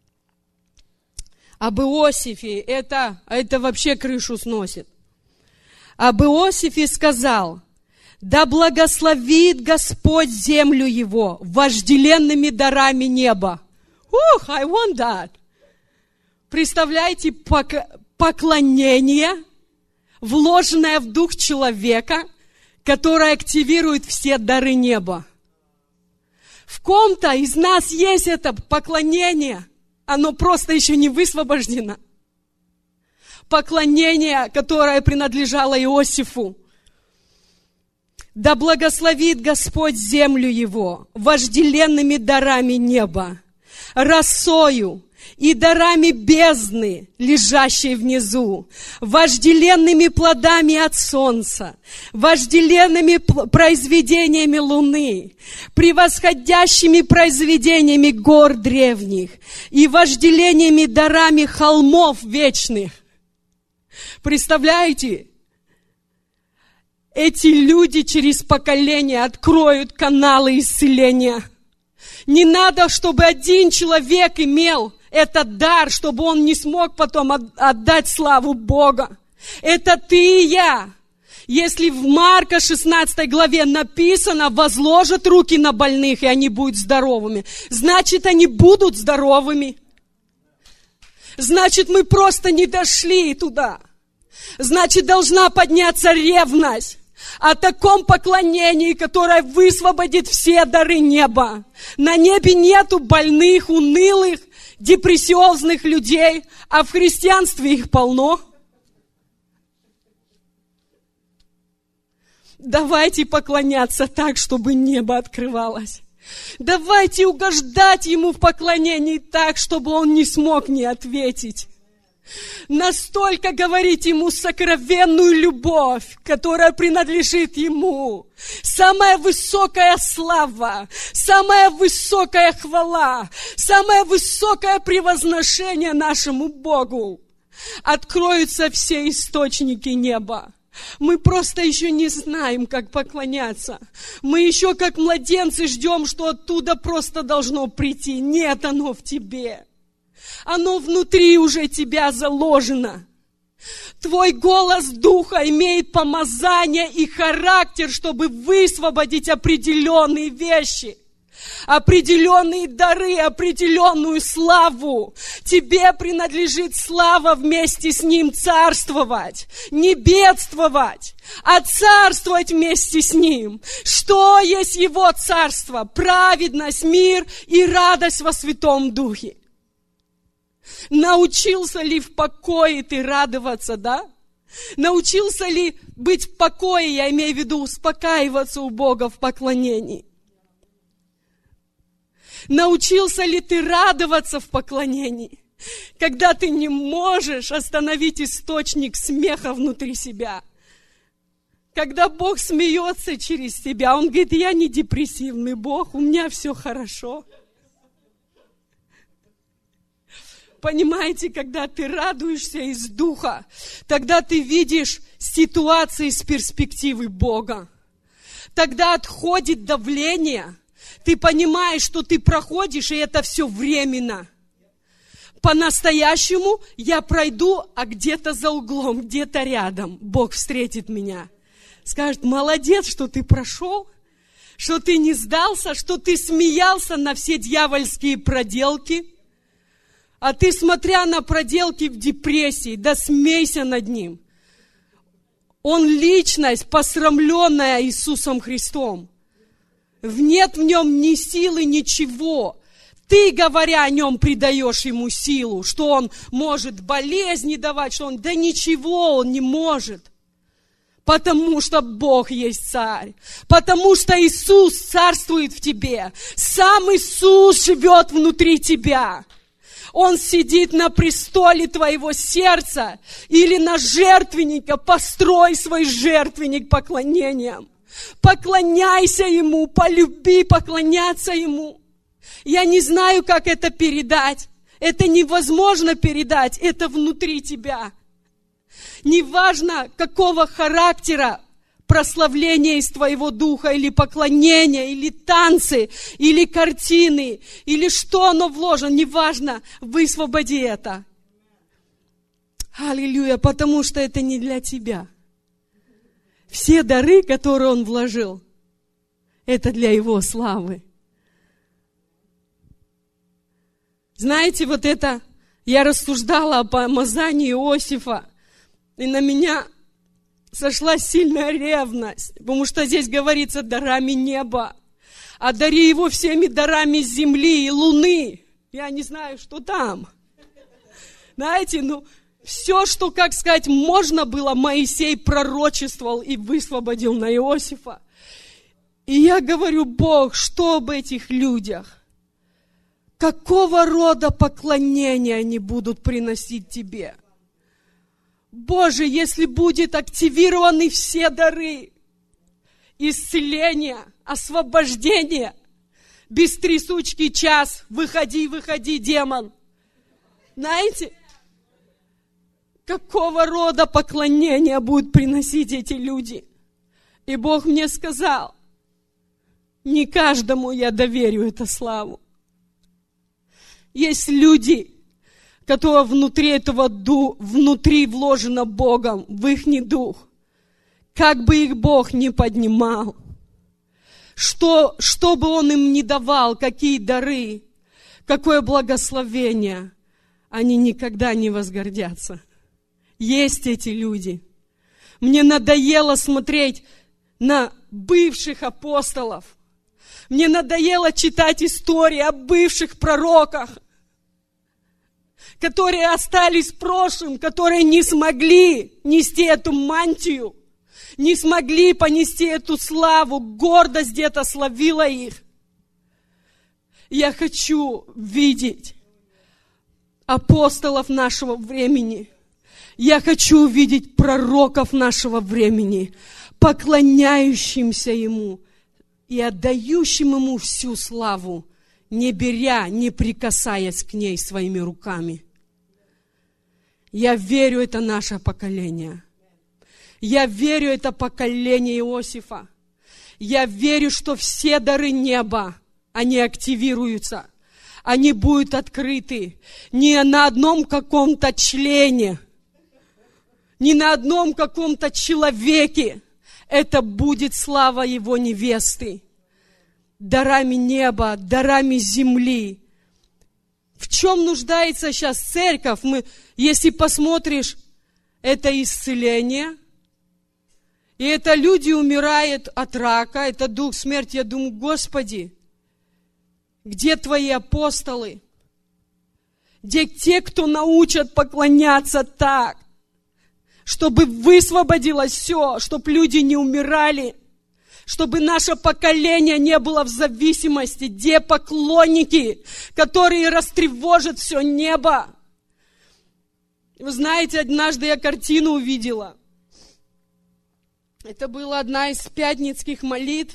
Об Иосифе, это вообще крышу сносит. Об Иосифе сказал, да благословит Господь землю его вожделенными дарами неба. I want that. Представляете, поклонение, вложенное в дух человека, которое активирует все дары неба. В ком-то из нас есть это поклонение, оно просто еще не высвобождено. Поклонение, которое принадлежало Иосифу. Да благословит Господь землю его вожделенными дарами неба, росою и дарами бездны, лежащей внизу, вожделенными плодами от солнца, вожделенными произведениями луны, превосходящими произведениями гор древних и вожделениями дарами холмов вечных. Представляете? Эти люди через поколение откроют каналы исцеления. Не надо, чтобы один человек имел этот дар, чтобы он не смог потом отдать славу Бога. Это ты и я. Если в Марка 16 главе написано, возложат руки на больных, и они будут здоровыми, значит, они будут здоровыми. Значит, мы просто не дошли туда. Значит, должна подняться ревность о таком поклонении, которое высвободит все дары неба. На небе нету больных, унылых, депрессиозных людей, а в христианстве их полно. Давайте поклоняться так, чтобы небо открывалось. Давайте угождать Ему в поклонении так, чтобы Он не смог не ответить. Настолько говорить Ему сокровенную любовь, которая принадлежит Ему. Самая высокая слава, самая высокая хвала, самое высокое превозношение нашему Богу. Откроются все источники неба. Мы просто еще не знаем, как поклоняться. Мы еще как младенцы ждем, что оттуда просто должно прийти. Нет, оно в тебе. Оно внутри уже тебя заложено. Твой голос Духа имеет помазание и характер, чтобы высвободить определенные вещи, определенные дары, определенную славу. Тебе принадлежит слава вместе с Ним царствовать, не бедствовать, а царствовать вместе с Ним. Что есть Его царство? Праведность, мир и радость во Святом Духе. Научился ли в покое ты радоваться, да? Научился ли быть в покое, я имею в виду успокаиваться у Бога в поклонении? Научился ли ты радоваться в поклонении, когда ты не можешь остановить источник смеха внутри себя? Когда Бог смеется через тебя, Он говорит, я не депрессивный Бог, у меня все хорошо. Понимаете, когда ты радуешься из Духа, тогда ты видишь ситуации с перспективы Бога. Тогда отходит давление. Ты понимаешь, что ты проходишь, и это все временно. По-настоящему я пройду, а где-то за углом, где-то рядом Бог встретит меня. Скажет, молодец, что ты прошел, что ты не сдался, что ты смеялся на все дьявольские проделки. А ты, смотря на проделки в депрессии, да смейся над ним. Он личность, посрамленная Иисусом Христом. Нет в нем ни силы, ничего. Ты, говоря о нем, придаешь ему силу, что он может болезни давать, что он... Да ничего он не может. Потому что Бог есть царь. Потому что Иисус царствует в тебе. Сам Иисус живет внутри тебя. Он сидит на престоле твоего сердца или на жертвеннике. Построй свой жертвенник поклонением. Поклоняйся Ему, полюби поклоняться Ему. Я не знаю, как это передать. Это невозможно передать, это внутри тебя. Неважно, какого характера прославление из твоего духа, или поклонение, или танцы, или картины, или что оно вложено, неважно, высвободи это. Аллилуйя, потому что это не для тебя. Все дары, которые Он вложил, это для Его славы. Знаете, вот это, я рассуждала о помазании Иосифа, и на меня сошла сильная ревность, потому что здесь говорится дарами неба, одари его всеми дарами земли и луны. Я не знаю, что там. Знаете, все, что, как сказать, можно было, Моисей пророчествовал и высвободил на Иосифа. И я говорю, Бог, что об этих людях? Какого рода поклонения они будут приносить Тебе? Боже, если будет активированы все дары, исцеления, освобождения, без трясучки час, выходи, выходи, демон. Знаете, какого рода поклонения будут приносить эти люди? И Бог мне сказал, не каждому я доверю эту славу. Есть люди, которые внутри этого внутри вложено Богом, в ихний дух. как бы их Бог ни поднимал, что бы Он им ни давал, какие дары, какое благословение, они никогда не возгордятся. Есть эти люди. Мне надоело смотреть на бывших апостолов. Мне надоело читать истории о бывших пророках, которые остались в прошлом, которые не смогли нести эту мантию, не смогли понести эту славу, гордость где-то словила их. Я хочу видеть апостолов нашего времени. Я хочу увидеть пророков нашего времени, поклоняющимся Ему и отдающим Ему всю славу, не беря, не прикасаясь к ней своими руками. Я верю, это наше поколение. Я верю, это поколение Иосифа. Я верю, что все дары неба, они активируются. Они будут открыты не на одном каком-то члене, не на одном каком-то человеке. Это будет слава Его невесты. Дарами неба, дарами земли. В чем нуждается сейчас церковь? Если посмотришь, это исцеление. И это люди умирают от рака, это дух смерти. Я думаю, Господи, где Твои апостолы? Где те, кто научат поклоняться так, чтобы высвободилось все, чтобы люди не умирали, чтобы наше поколение не было в зависимости, где поклонники, которые растревожат все небо. Вы знаете, однажды я картину увидела. Это была одна из пятницких молитв.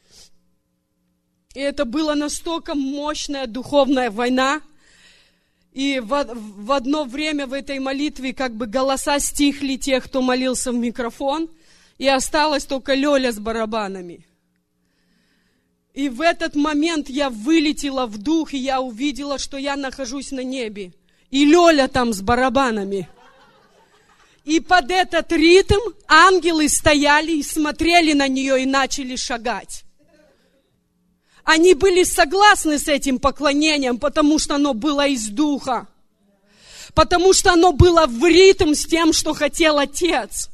И это была настолько мощная духовная война. И в одно время в этой молитве как бы голоса стихли тех, кто молился в микрофон. И осталась только Лёля с барабанами. И в этот момент я вылетела в дух, и я увидела, что я нахожусь на небе. И Лёля там с барабанами. И под этот ритм ангелы стояли и смотрели на нее и начали шагать. Они были согласны с этим поклонением, потому что оно было из духа. Потому что оно было в ритм с тем, что хотел Отец.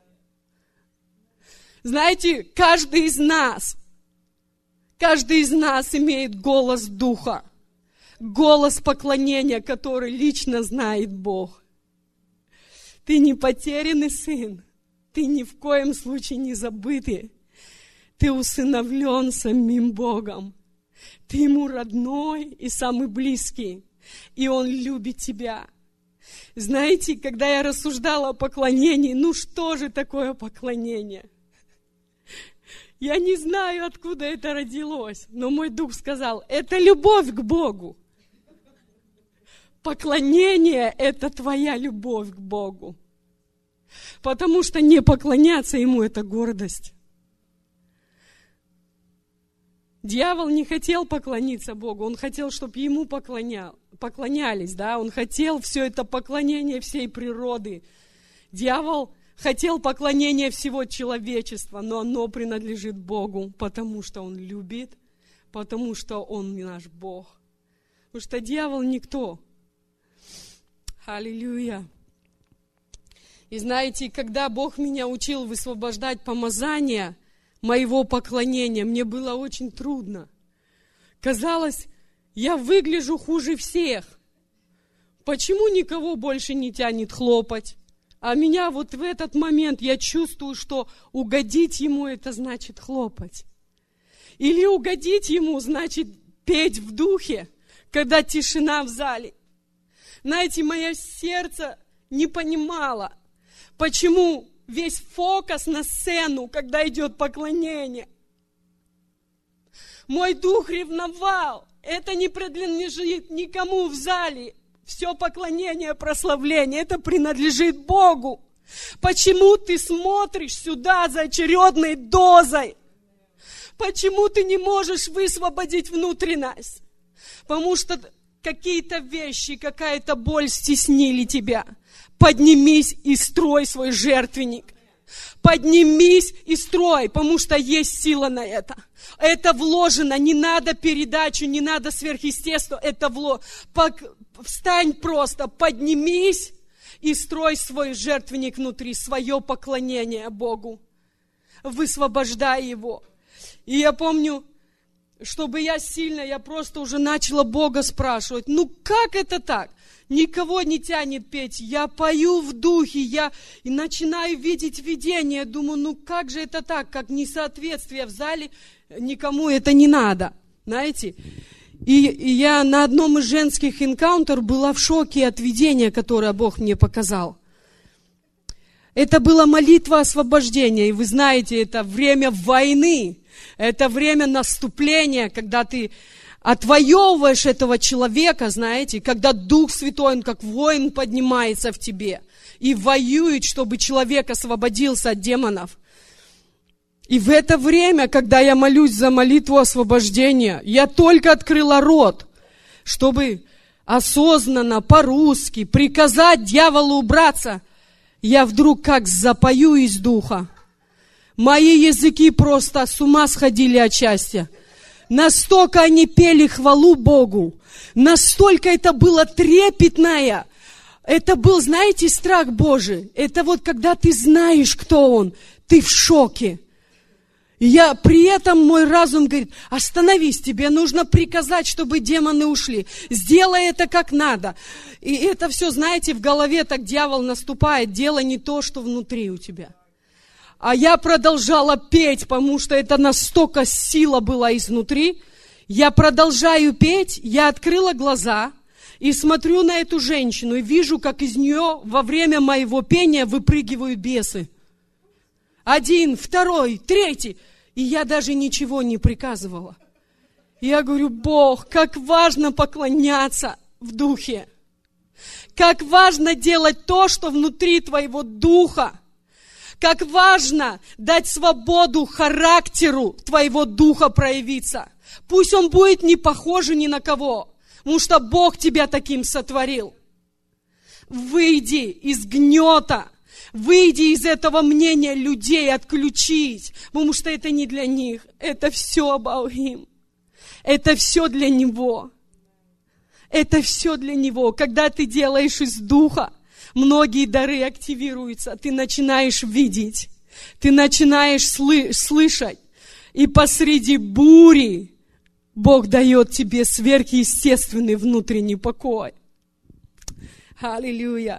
Знаете, каждый из нас имеет голос духа. Голос поклонения, который лично знает Бог. Ты не потерянный сын. Ты ни в коем случае не забытый. Ты усыновлен самим Богом. Ты Ему родной и самый близкий. И Он любит тебя. Знаете, когда я рассуждала о поклонении, что же такое поклонение? Я не знаю, откуда это родилось, но мой дух сказал, это любовь к Богу. Поклонение – это твоя любовь к Богу. Потому что не поклоняться Ему – это гордость. Дьявол не хотел поклониться Богу, он хотел, чтобы Ему поклонялись, да? Он хотел все это поклонение всей природы. Дьявол хотел поклонения всего человечества, но оно принадлежит Богу, потому что Он любит, потому что Он наш Бог. Потому что дьявол никто. Аллилуйя. И знаете, когда Бог меня учил высвобождать помазание моего поклонения, мне было очень трудно. Казалось, я выгляжу хуже всех. Почему никого больше не тянет хлопать? А меня вот в этот момент я чувствую, что угодить Ему это значит хлопать. Или угодить Ему значит петь в духе, когда тишина в зале. Знаете, мое сердце не понимало, почему весь фокус на сцену, когда идет поклонение. Мой дух ревновал. Это не принадлежит никому в зале. Все поклонение, прославление, это принадлежит Богу. Почему ты смотришь сюда за очередной дозой? Почему ты не можешь высвободить внутренность? Потому что какие-то вещи, какая-то боль стеснили тебя. Поднимись и строй свой жертвенник. Поднимись и строй, потому что есть сила на это. Это вложено, не надо передачу, не надо сверхъестественного, это встань просто, поднимись и строй свой жертвенник внутри, свое поклонение Богу. Высвобождай его. И я помню, чтобы я просто уже начала Бога спрашивать, ну как это так? Никого не тянет петь, я пою в духе, и начинаю видеть видение, думаю, ну как же это так, как несоответствие в зале, никому это не надо, знаете. И я на одном из женских энкаунтеров была в шоке от видения, которое Бог мне показал. Это была молитва освобождения, и вы знаете, это время войны, это время наступления, когда ты отвоевываешь этого человека, знаете, когда Дух Святой, он как воин поднимается в тебе и воюет, чтобы человек освободился от демонов. И в это время, когда я молюсь за молитву освобождения, я только открыла рот, чтобы осознанно, по-русски приказать дьяволу убраться. Я вдруг как запою из духа. Мои языки просто с ума сходили от счастья. Настолько они пели хвалу Богу, настолько это было трепетное. Это был, знаете, страх Божий. Это вот когда ты знаешь, кто Он, ты в шоке. И при этом мой разум говорит, остановись, тебе нужно приказать, чтобы демоны ушли. Сделай это как надо. И это все, знаете, в голове так дьявол наступает, делай не то, что внутри у тебя. А я продолжала петь, потому что это настолько сила была изнутри. Я продолжаю петь, я открыла глаза и смотрю на эту женщину, и вижу, как из нее во время моего пения выпрыгивают бесы. 1, 2, 3. И я даже ничего не приказывала. Я говорю, Бог, как важно поклоняться в духе. Как важно делать то, что внутри твоего духа. Как важно дать свободу характеру твоего духа проявиться. Пусть он будет не похож ни на кого, потому что Бог тебя таким сотворил. Выйди из гнета, выйди из этого мнения людей, отключись, потому что это не для них, это все about him. Это все для Него. Это все для Него. Когда ты делаешь из духа, многие дары активируются, ты начинаешь видеть, ты начинаешь слышать. И посреди бури Бог дает тебе сверхъестественный внутренний покой. Аллилуйя.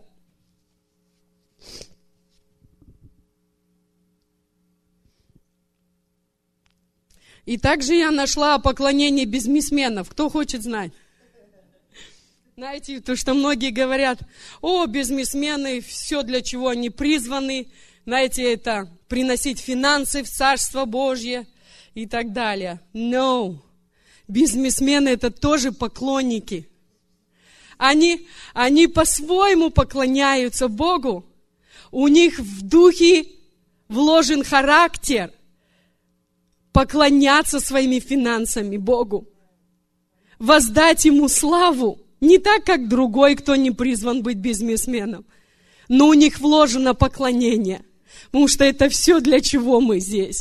И также я нашла поклонение бизнесменов. Кто хочет знать? Знаете, то, что многие говорят, бизнесмены, все, для чего они призваны, знаете, это приносить финансы в Царство Божье и так далее. No. Бизнесмены это тоже поклонники. Они по-своему поклоняются Богу. У них в духе вложен характер поклоняться своими финансами Богу. Воздать Ему славу. Не так, как другой, кто не призван быть бизнесменом. Но у них вложено поклонение. Потому что это все, для чего мы здесь.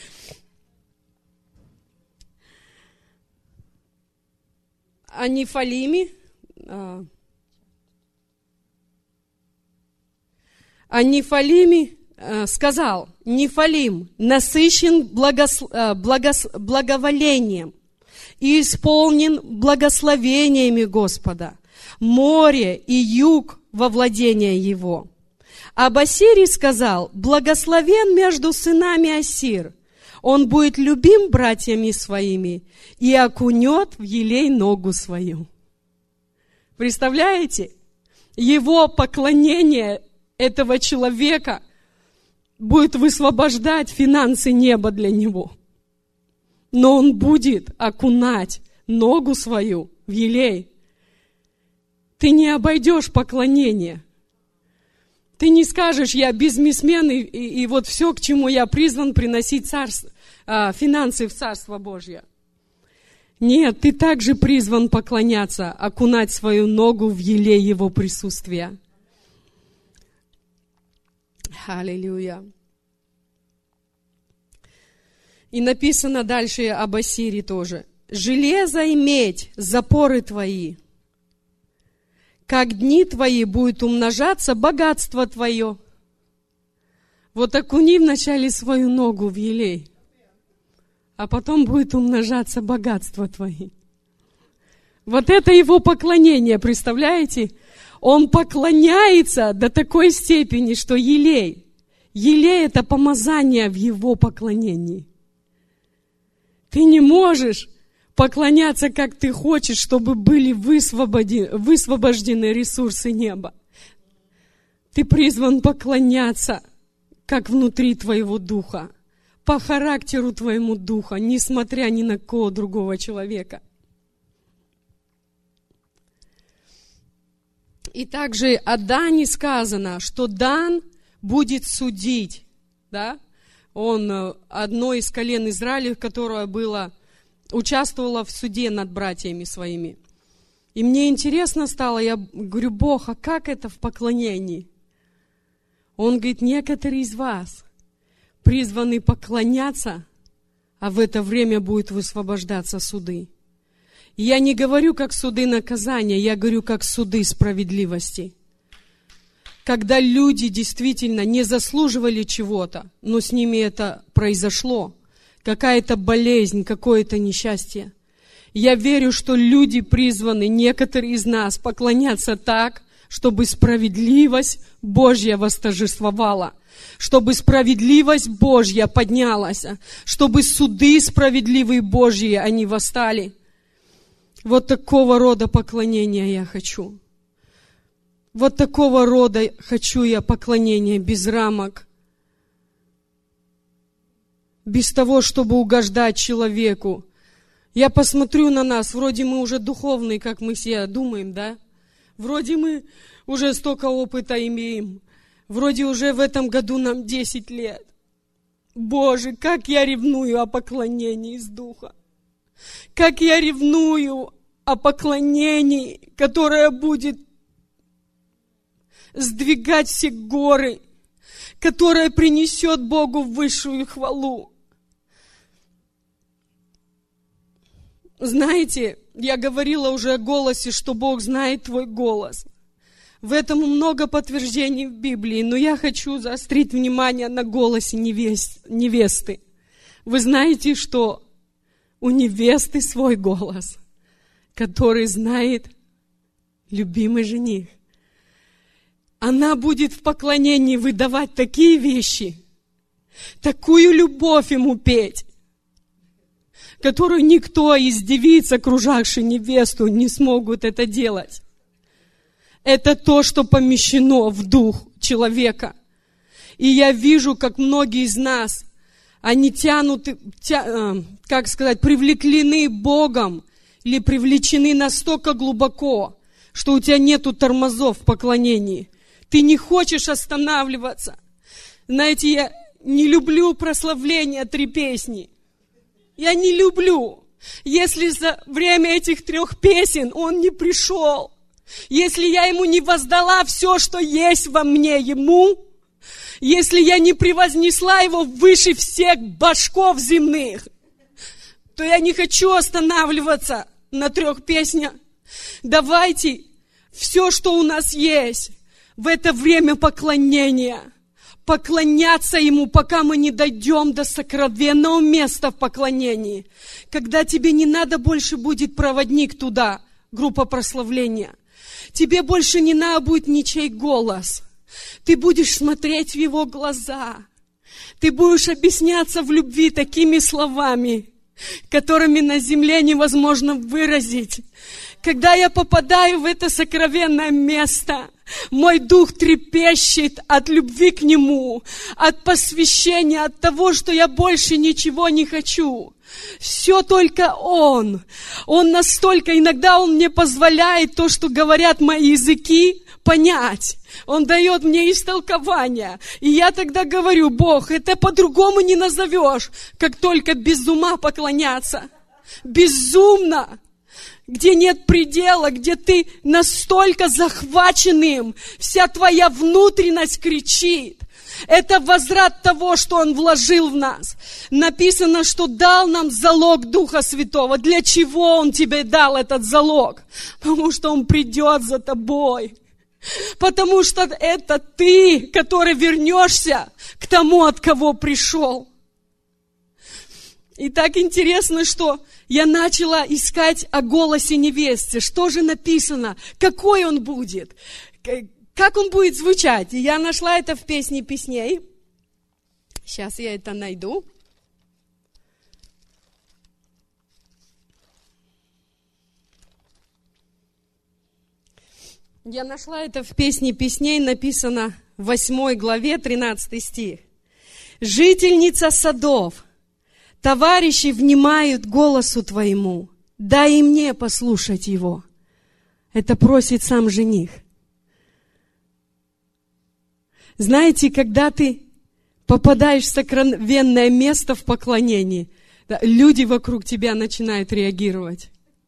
О Нефалиме. О Нефалиме сказал, Нефалим насыщен благоволением и исполнен благословениями Господа, море и юг во владение его. Об Ассире сказал, благословен между сынами Ассир, он будет любим братьями своими и окунет в елей ногу свою. Представляете? Его поклонение этого человека будет высвобождать финансы неба для него. Но он будет окунать ногу свою в елей. Ты не обойдешь поклонение. Ты не скажешь, я бизнесмен, и вот все, к чему я призван, приносить финансы в Царство Божье. Нет, ты также призван поклоняться, окунать свою ногу в елей Его присутствия. Аллилуйя. И написано дальше об Ассирии тоже. «Железо и медь, запоры твои. Как дни твои будет умножаться богатство твое». Вот окуни вначале свою ногу в елей, а потом будет умножаться богатство твои. Вот это его поклонение, представляете? Он поклоняется до такой степени, что елей это помазание в его поклонении. Ты не можешь поклоняться, как ты хочешь, чтобы были высвобождены ресурсы неба. Ты призван поклоняться, как внутри твоего духа, по характеру твоему духа, несмотря ни на кого другого человека. И также о Дане сказано, что Дан будет судить, да? Он одно из колен Израиля, которое участвовало в суде над братьями своими. И мне интересно стало, я говорю: Бог, а как это в поклонении? Он говорит: некоторые из вас призваны поклоняться, а в это время будут высвобождаться суды. И я не говорю как суды наказания, я говорю как суды справедливости. Когда люди действительно не заслуживали чего-то, но с ними это произошло, какая-то болезнь, какое-то несчастье. Я верю, что люди призваны, некоторые из нас, поклоняться так, чтобы справедливость Божья восторжествовала, чтобы справедливость Божья поднялась, чтобы суды справедливые Божьи, они восстали. Вот такого рода поклонения я хочу. Вот такого рода хочу я поклонения, без рамок, без того, чтобы угождать человеку. Я посмотрю на нас, вроде мы уже духовные, как мы все думаем, да? Вроде мы уже столько опыта имеем. Вроде уже в этом году нам 10 лет. Боже, как я ревную о поклонении из духа. Как я ревную о поклонении, которое будет сдвигать все горы, которое принесет Богу высшую хвалу. Знаете, я говорила уже о голосе, что Бог знает твой голос. В этом много подтверждений в Библии, но я хочу заострить внимание на голосе невесты. Вы знаете, что у невесты свой голос, который знает любимый жених. Она будет в поклонении выдавать такие вещи, такую любовь ему петь, которую никто из девиц, окружавших невесту, не смогут это делать. Это то, что помещено в дух человека. И я вижу, как многие из нас, они привлеклены Богом или привлечены настолько глубоко, что у тебя нету тормозов в поклонении. Ты не хочешь останавливаться. Знаете, я не люблю прославления 3 песни. Я не люблю. Если за время этих 3 песен он не пришел, если я ему не воздала все, что есть во мне ему, если я не превознесла его выше всех башков земных, то я не хочу останавливаться на 3 песнях. Давайте все, что у нас есть, в это время поклонения, поклоняться Ему, пока мы не дойдем до сокровенного места в поклонении. Когда тебе не надо больше будет проводник туда, группа прославления. Тебе больше не надо будет ничей голос. Ты будешь смотреть в Его глаза. Ты будешь объясняться в любви такими словами, которыми на земле невозможно выразить. Когда я попадаю в это сокровенное место, мой дух трепещет от любви к Нему, от посвящения, от того, что я больше ничего не хочу. Все только Он. Он настолько, иногда Он мне позволяет то, что говорят мои языки, понять. Он дает мне истолкование. И я тогда говорю: Бог, это по-другому не назовешь, как только без ума поклоняться. Безумно. Где нет предела, где ты настолько захвачен им, вся твоя внутренность кричит. Это возврат того, что Он вложил в нас. Написано, что дал нам залог Духа Святого. Для чего Он тебе дал этот залог? Потому что Он придет за тобой. Потому что это ты, который вернешься к тому, от кого пришел. И так интересно, что я начала искать о голосе невесты. Что же написано? Какой он будет? Как он будет звучать? И я нашла это в Песне песней. Сейчас я это найду. Я нашла это в Песне песней, написано в 8 главе, 13 стих. «Жительница садов, товарищи внимают голосу твоему, дай и мне послушать его». Это просит сам жених. Знаете, когда ты попадаешь в сокровенное место в поклонении, люди вокруг тебя начинают реагировать.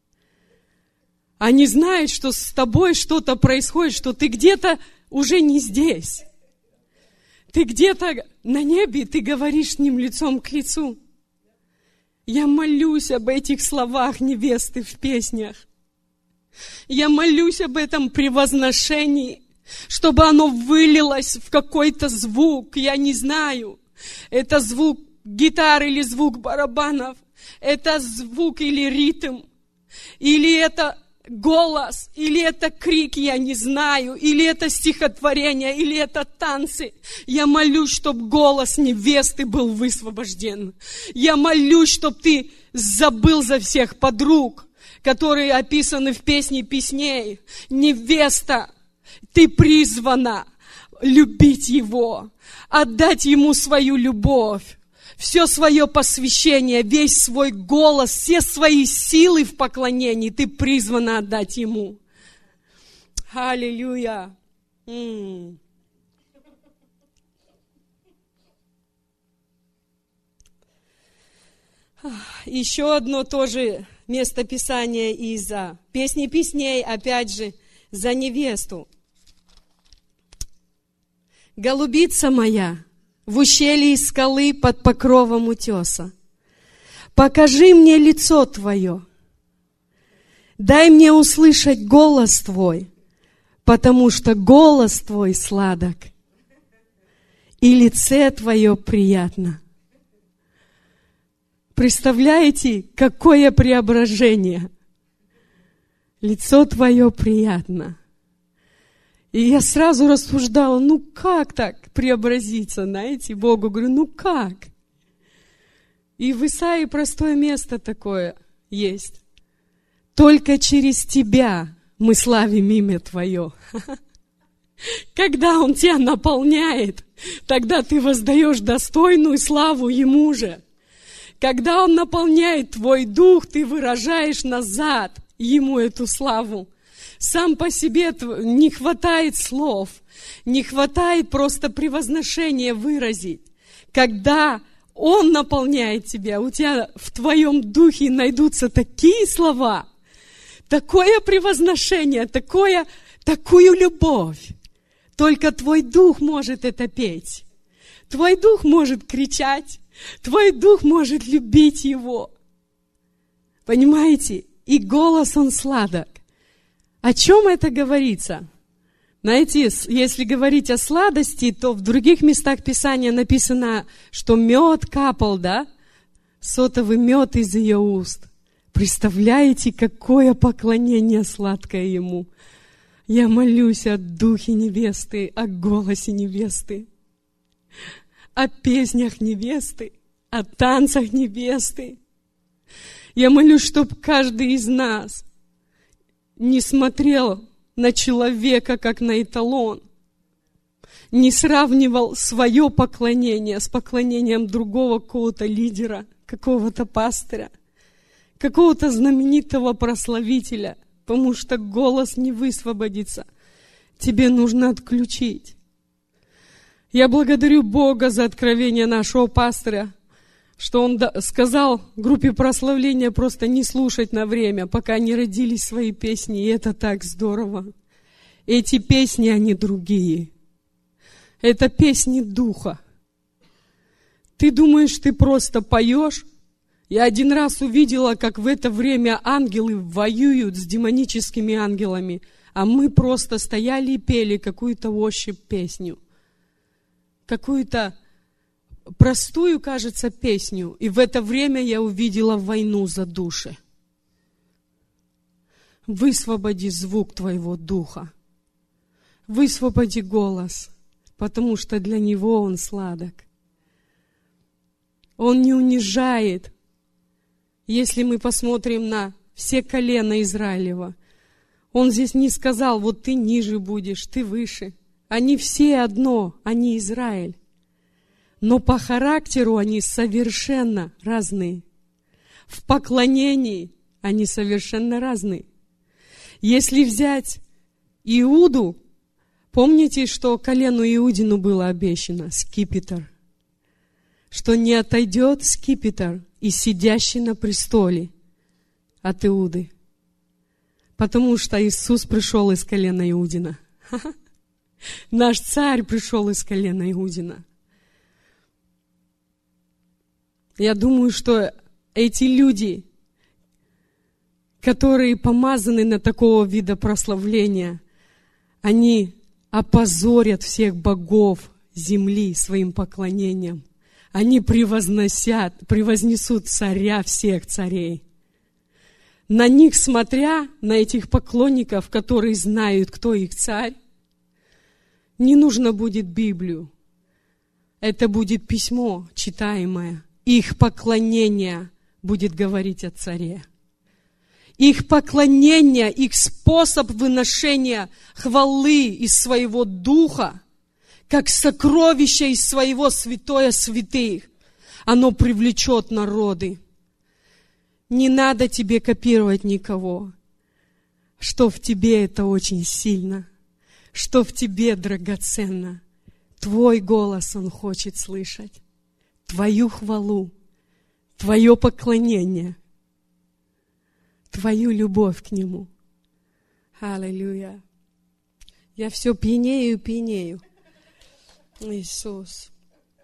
Они знают, что с тобой что-то происходит, что ты где-то уже не здесь. Ты где-то на небе, ты говоришь с ним лицом к лицу. Я молюсь об этих словах невесты в песнях. Я молюсь об этом превозношении, чтобы оно вылилось в какой-то звук, я не знаю. Это звук гитары или звук барабанов, это звук или ритм, или это голос, или это крик, я не знаю, или это стихотворение, или это танцы. Я молюсь, чтобы голос невесты был высвобожден. Я молюсь, чтобы ты забыл за всех подруг, которые описаны в Песне песней. Невеста, ты призвана любить Его, отдать Ему свою любовь, все свое посвящение, весь свой голос, все свои силы в поклонении ты призвана отдать Ему. Аллилуйя! Еще одно тоже местописание из Песни песней, опять же, за невесту. «Голубица моя, в ущелье скалы под покровом утеса, покажи мне лицо Твое, дай мне услышать голос Твой, потому что голос Твой сладок, и лице Твое приятно». Представляете, какое преображение? Лицо Твое приятно. И я сразу рассуждала, ну как так преобразиться, знаете, Богу говорю, ну как? И в Исаии простое место такое есть. Только через Тебя мы славим имя Твое. Когда Он тебя наполняет, тогда ты воздаешь достойную славу Ему же. Когда Он наполняет твой дух, ты выражаешь назад Ему эту славу. Сам по себе не хватает слов, не хватает просто превозношения выразить. Когда Он наполняет тебя, у тебя в твоем духе найдутся такие слова, такое превозношение, такую любовь. Только твой дух может это петь. Твой дух может кричать. Твой дух может любить Его. Понимаете? И голос Он сладок. О чем это говорится? Знаете, если говорить о сладости, то в других местах Писания написано, что мед капал, да? Сотовый мед из ее уст. Представляете, какое поклонение сладкое Ему? Я молюсь о духе невесты, о голосе невесты, о песнях невесты, о танцах невесты. Я молюсь, чтобы каждый из нас не смотрел на человека, как на эталон, не сравнивал свое поклонение с поклонением другого какого-то лидера, какого-то пастыря, какого-то знаменитого прославителя, потому что голос не высвободится. Тебе нужно отключить. Я благодарю Бога за откровение нашего пастыря, что он сказал группе прославления просто не слушать на время, пока они родились свои песни, и это так здорово. Эти песни, они другие. Это песни Духа. Ты думаешь, ты просто поешь? Я один раз увидела, как в это время ангелы воюют с демоническими ангелами, а мы просто стояли и пели какую-то worship песню. Какую-то простую, кажется, песню. И в это время я увидела войну за души. Высвободи звук твоего духа. Высвободи голос, потому что для него он сладок. Он не унижает. Если мы посмотрим на все колена Израилева, он здесь не сказал, вот ты ниже будешь, ты выше. Они все одно, они Израиль. Но по характеру они совершенно разные. В поклонении они совершенно разные. Если взять Иуду, помните, что колену Иудину было обещано скипетр, что не отойдет скипетр и сидящий на престоле от Иуды, потому что Иисус пришел из колена Иудина. Наш царь пришел из колена Иудина. Я думаю, что эти люди, которые помазаны на такого вида прославления, они опозорят всех богов земли своим поклонением. Они превознесут царя всех царей. На них смотря, на этих поклонников, которые знают, кто их царь, не нужно будет Библию. Это будет письмо читаемое. Их поклонение будет говорить о царе. Их поклонение, их способ выношения хвалы из своего духа, как сокровище из своего святое святых, оно привлечет народы. Не надо тебе копировать никого, что в тебе это очень сильно, что в тебе драгоценно. Твой голос Он хочет слышать, твою хвалу, твое поклонение, твою любовь к Нему. Аллилуйя. Я все пьянею и пьянею. Иисус.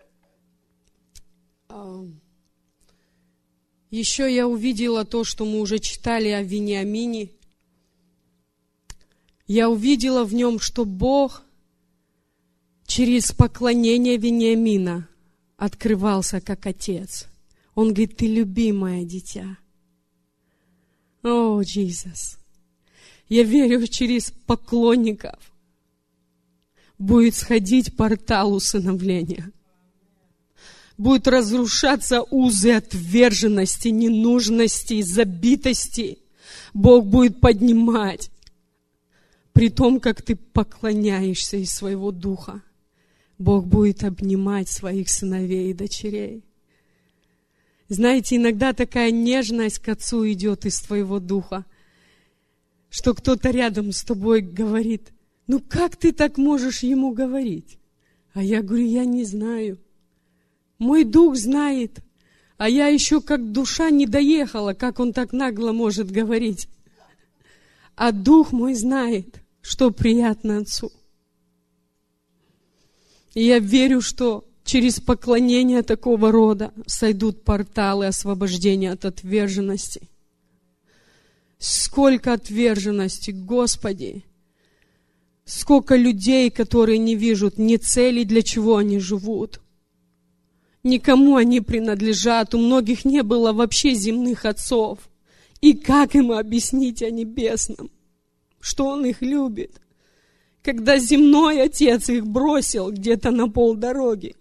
Еще я увидела то, что мы уже читали о Вениамине. Я увидела в нем, что Бог через поклонение Вениамина открывался как Отец. Он говорит, ты любимое дитя. О, Иисус. Я верю, через поклонников будет сходить портал усыновления. Будут разрушаться узы отверженности, ненужности, забитости. Бог будет поднимать. При том, как ты поклоняешься из своего духа, Бог будет обнимать своих сыновей и дочерей. Знаете, иногда такая нежность к Отцу идет из твоего духа, что кто-то рядом с тобой говорит, ну как ты так можешь ему говорить? А я говорю, я не знаю. Мой дух знает, а я еще как душа не доехала, как он так нагло может говорить. А дух мой знает, что приятно Отцу. И я верю, что через поклонение такого рода сойдут порталы освобождения от отверженности. Сколько отверженности, Господи! Сколько людей, которые не видят ни цели, для чего они живут. Никому они принадлежат. У многих не было вообще земных отцов. И как им объяснить о небесном? Что Он их любит, когда земной отец их бросил где-то на полдороги.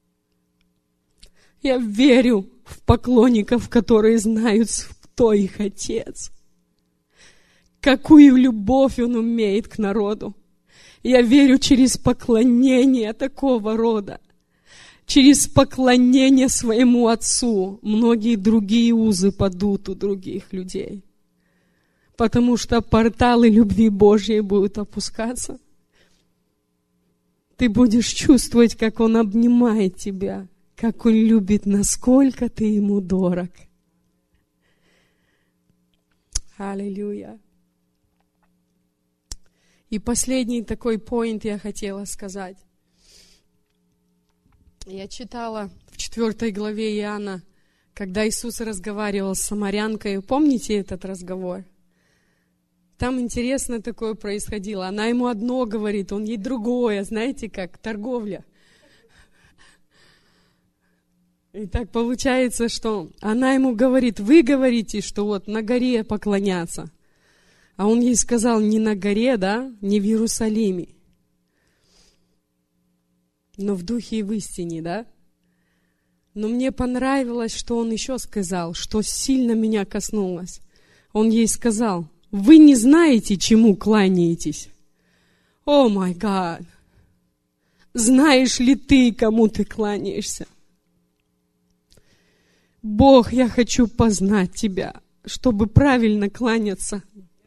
Я верю в поклонников, которые знают, кто их отец. Какую любовь он имеет к народу. Я верю через поклонение такого рода. Через поклонение своему Отцу многие другие узы падут у других людей. Потому что порталы любви Божьей будут опускаться. Ты будешь чувствовать, как Он обнимает тебя, как Он любит, насколько ты Ему дорог. Аллилуйя. И последний такой поинт я хотела сказать. Я читала в 4 главе Иоанна, когда Иисус разговаривал с самарянкой. Помните этот разговор? Там интересно такое происходило. Она ему одно говорит, он ей другое. Знаете, как торговля. И так получается, что она ему говорит, вы говорите, что вот на горе поклоняться. А он ей сказал, не на горе, да, не в Иерусалиме, но в духе и в истине, да. Но мне понравилось, что он еще сказал, что сильно меня коснулось. Он ей сказал, вы не знаете, чему кланяетесь. О май гад! Знаешь ли ты, кому ты кланяешься? Бог, я хочу познать Тебя, чтобы правильно кланяться,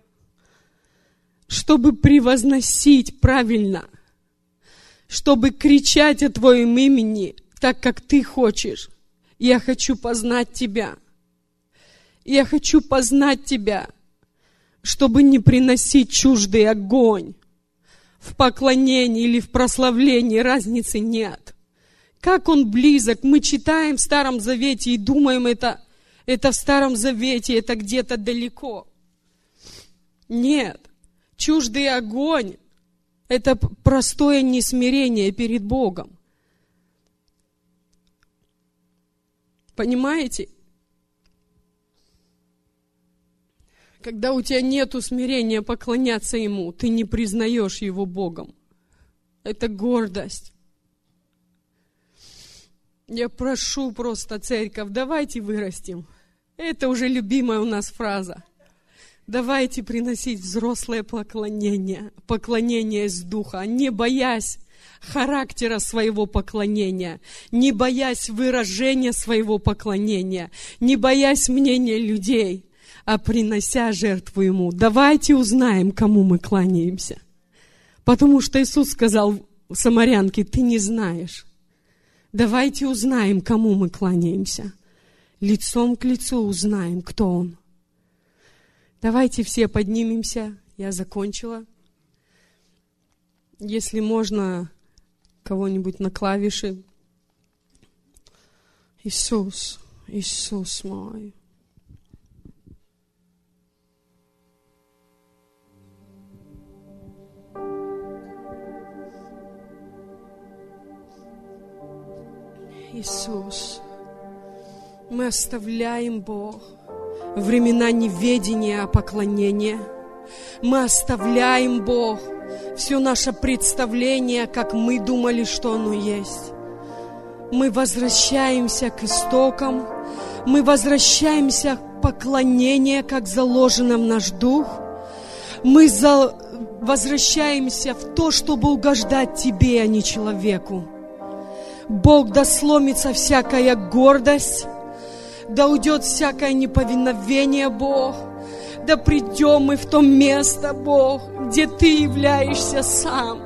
чтобы превозносить правильно, чтобы кричать о Твоем имени так, как Ты хочешь. Я хочу познать Тебя. Я хочу познать Тебя, чтобы не приносить чуждый огонь. В поклонении или в прославлении разницы нет. Как Он близок. Мы читаем в Старом Завете и думаем, это в Старом Завете, это где-то далеко. Нет. Чуждый огонь – это простое несмирение перед Богом. Понимаете? Когда у тебя нет смирения поклоняться Ему, ты не признаешь Его Богом. Это гордость. Я прошу просто, церковь, давайте вырастем. Это уже любимая у нас фраза. Давайте приносить взрослое поклонение, поклонение из духа, не боясь характера своего поклонения, не боясь выражения своего поклонения, не боясь мнения людей, а принося жертву Ему. Давайте узнаем, кому мы кланяемся. Потому что Иисус сказал самарянке, ты не знаешь. Давайте узнаем, кому мы кланяемся. Лицом к лицу узнаем, кто Он. Давайте все поднимемся. Я закончила. Если можно, кого-нибудь на клавиши. Иисус, Иисус мой. Иисус, мы оставляем, Бог, времена неведения о поклонении. Мы оставляем, Бог, все наше представление, как мы думали, что оно есть. Мы возвращаемся к истокам, мы возвращаемся к поклонению, как заложено в наш дух. Мы возвращаемся в то, чтобы угождать Тебе, а не человеку. Бог, да сломится всякая гордость, да уйдет всякое неповиновение, Бог. Да придем мы в то место, Бог, где Ты являешься сам.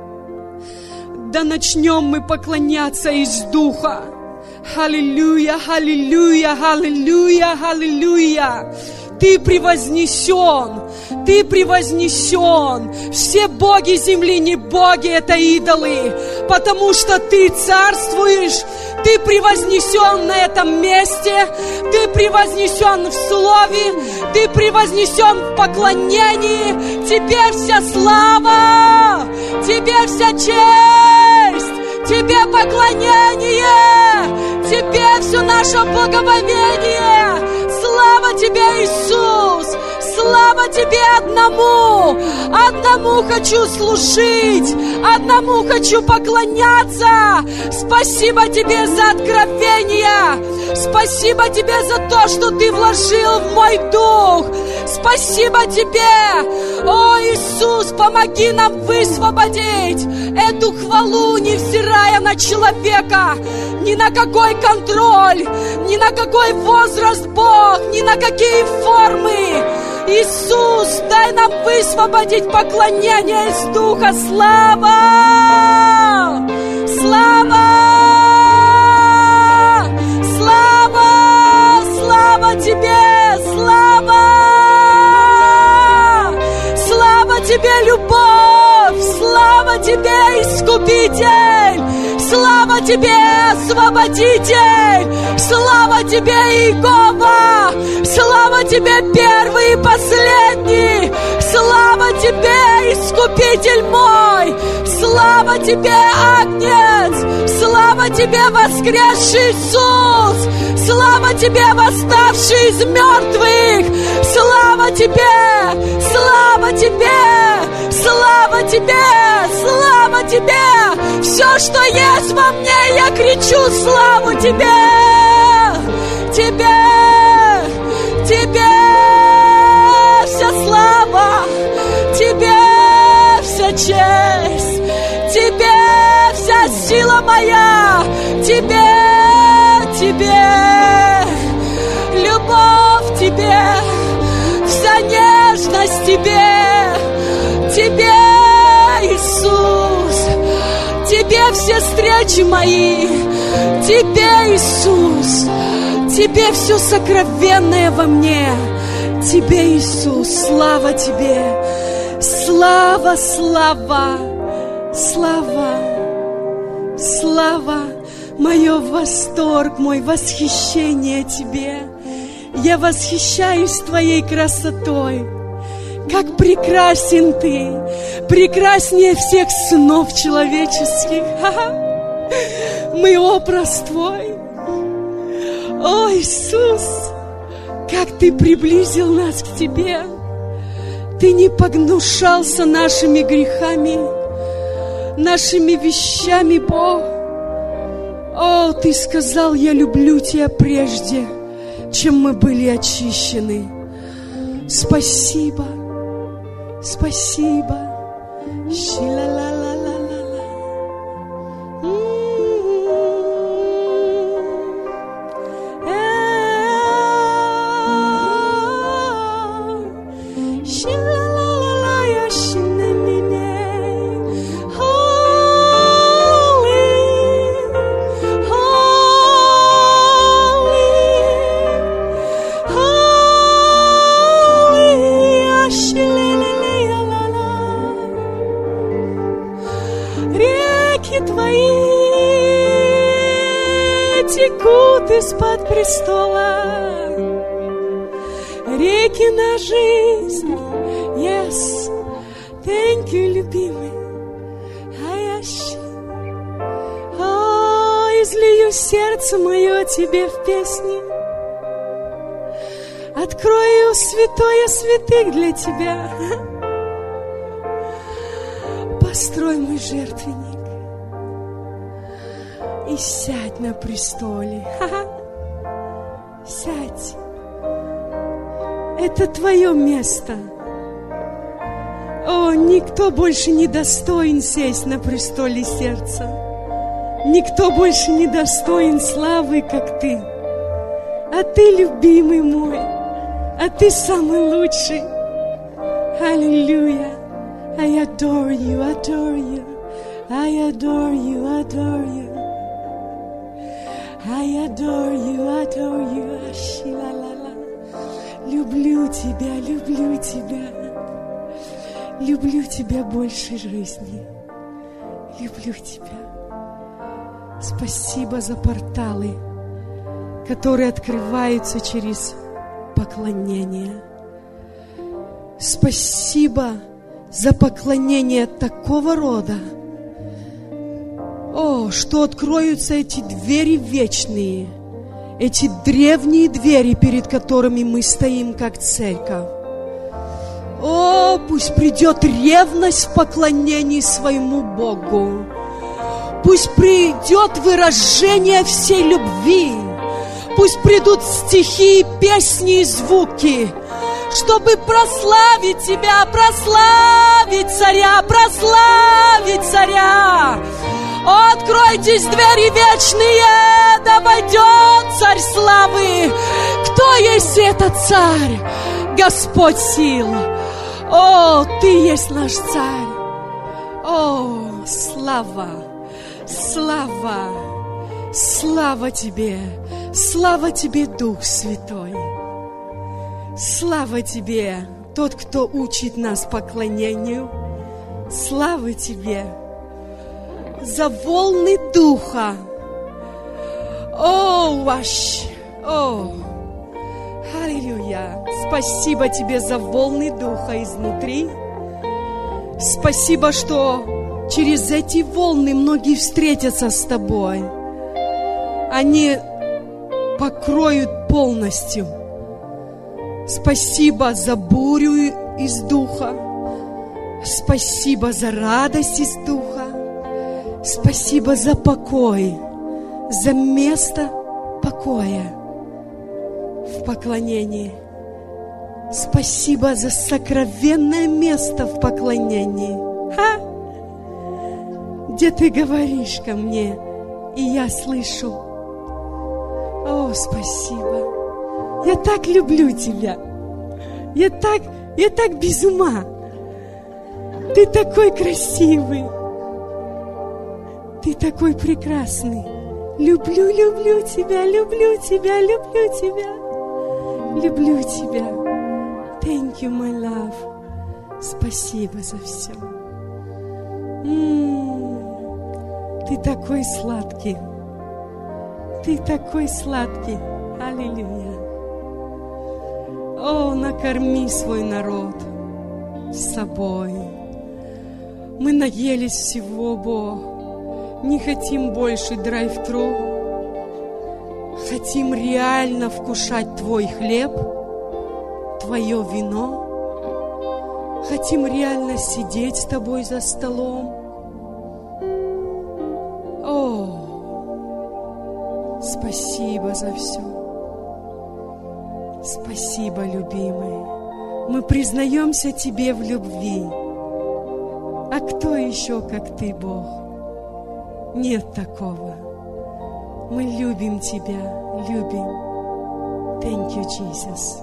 Да начнем мы поклоняться из Духа. Аллилуйя, аллилуйя, аллилуйя, аллилуйя. Ты превознесен, Ты превознесен. Все боги земли не боги, это идолы, потому что Ты царствуешь. Ты превознесен на этом месте, Ты превознесен в слове, Ты превознесен в поклонении. Тебе вся слава, Тебе вся честь, Тебе поклонение, Тебе все наше благоволение. Слава Тебе, Иисус! Слава Тебе одному! Одному хочу служить! Одному хочу поклоняться! Спасибо Тебе за откровение! Спасибо Тебе за то, что Ты вложил в мой дух! Спасибо Тебе! О, Иисус, помоги нам высвободить эту хвалу, невзирая на человека, ни на какой контроль, ни на какой возраст, Бог, ни на какие формы. Иисус, дай нам высвободить поклонение из Духа. Слава! Слава! Слава! Слава Тебе! Слава! Слава Тебе, любовь! Слава Тебе, Искупитель! Слава Тебе, Освободитель! Слава Тебе, Иегова! Слава Тебе, первый и последний! Слава Тебе, Искупитель мой! Слава Тебе, Агнец! Слава Тебе, воскресший Иисус! Слава Тебе, восставший из мертвых! Слава Тебе! Слава Тебе! Слава Тебе! Слава Тебе! Все, что есть во мне, я кричу славу Тебе! Тебе! Тебе вся слава! Тебе вся честь! Тебе вся сила моя! Тебе! Тебе! Любовь Тебе! Вся нежность Тебе! Тебе, Иисус! Тебе все встречи мои! Тебе, Иисус! Тебе все сокровенное во мне! Тебе, Иисус! Слава Тебе! Слава, слава! Слава! Слава! Мое восторг, мой восхищение Тебе! Я восхищаюсь Твоей красотой! Как прекрасен Ты! Прекраснее всех сынов человеческих! Мы образ Твой! О, Иисус! Как Ты приблизил нас к Тебе! Ты не погнушался нашими грехами, нашими вещами, Бог! О, Ты сказал, я люблю Тебя прежде, чем мы были очищены. Спасибо, спасибо. Из-под престола реки на жизнь. Yes, thank you, любимый. О, излию сердце мое Тебе в песни. Открою святое святых для Тебя. Построй мой жертвенник и сядь на престоле. Сядь. Это Твое место. О, никто больше не достоин сесть на престоле сердца. Никто больше не достоин славы, как Ты. А Ты, любимый мой, а Ты самый лучший. Аллилуйя. I adore you, adore you. I adore you, adore you. I adore you, adore you. Ашилалала. Люблю Тебя, люблю Тебя. Люблю Тебя больше жизни. Люблю Тебя. Спасибо за порталы, которые открываются через поклонение. Спасибо за поклонение такого рода. О, что откроются эти двери вечные, эти древние двери, перед которыми мы стоим как церковь. О, пусть придет ревность в поклонении своему Богу. Пусть придет выражение всей любви. Пусть придут стихи, песни и звуки, чтобы прославить Тебя, прославить Царя, прославить Царя. О, откройтесь двери вечные, да войдет Царь славы. Кто есть этот Царь? Господь сил. О, Ты есть наш Царь. О, слава, слава, слава Тебе, слава Тебе, Дух Святой. Слава Тебе, Тот, кто учит нас поклонению. Слава Тебе за волны Духа, О, ваш, о, аллилуйя. Спасибо тебе за волны духа изнутри. Спасибо, что через эти волны многие встретятся с тобой. Они покроют полностью. Спасибо за бурю из духа. Спасибо за радость из духа. Спасибо за покой, за место покоя в поклонении. Спасибо за сокровенное место в поклонении. Где ты говоришь ко мне, и я слышу. О, спасибо. Я так люблю тебя. Я так без ума. Ты такой красивый. Ты такой прекрасный. Люблю тебя, люблю тебя, люблю тебя. Люблю тебя. Thank you, my love. Спасибо за все. Ты такой сладкий. Ты такой сладкий. Аллилуйя. О, накорми свой народ с собой. Мы наелись всего, Бог. Не хотим больше драйв-тру. Хотим реально вкушать Твой хлеб, Твое вино. Хотим реально сидеть с Тобой за столом. О, спасибо за все. Спасибо, любимый. Мы признаемся Тебе в любви. А кто еще, как Ты, Бог? Нет такого. Мы любим Тебя, любим. Thank you, Jesus.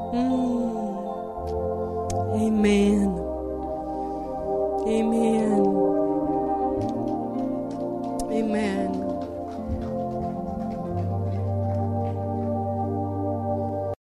Amen. Amen.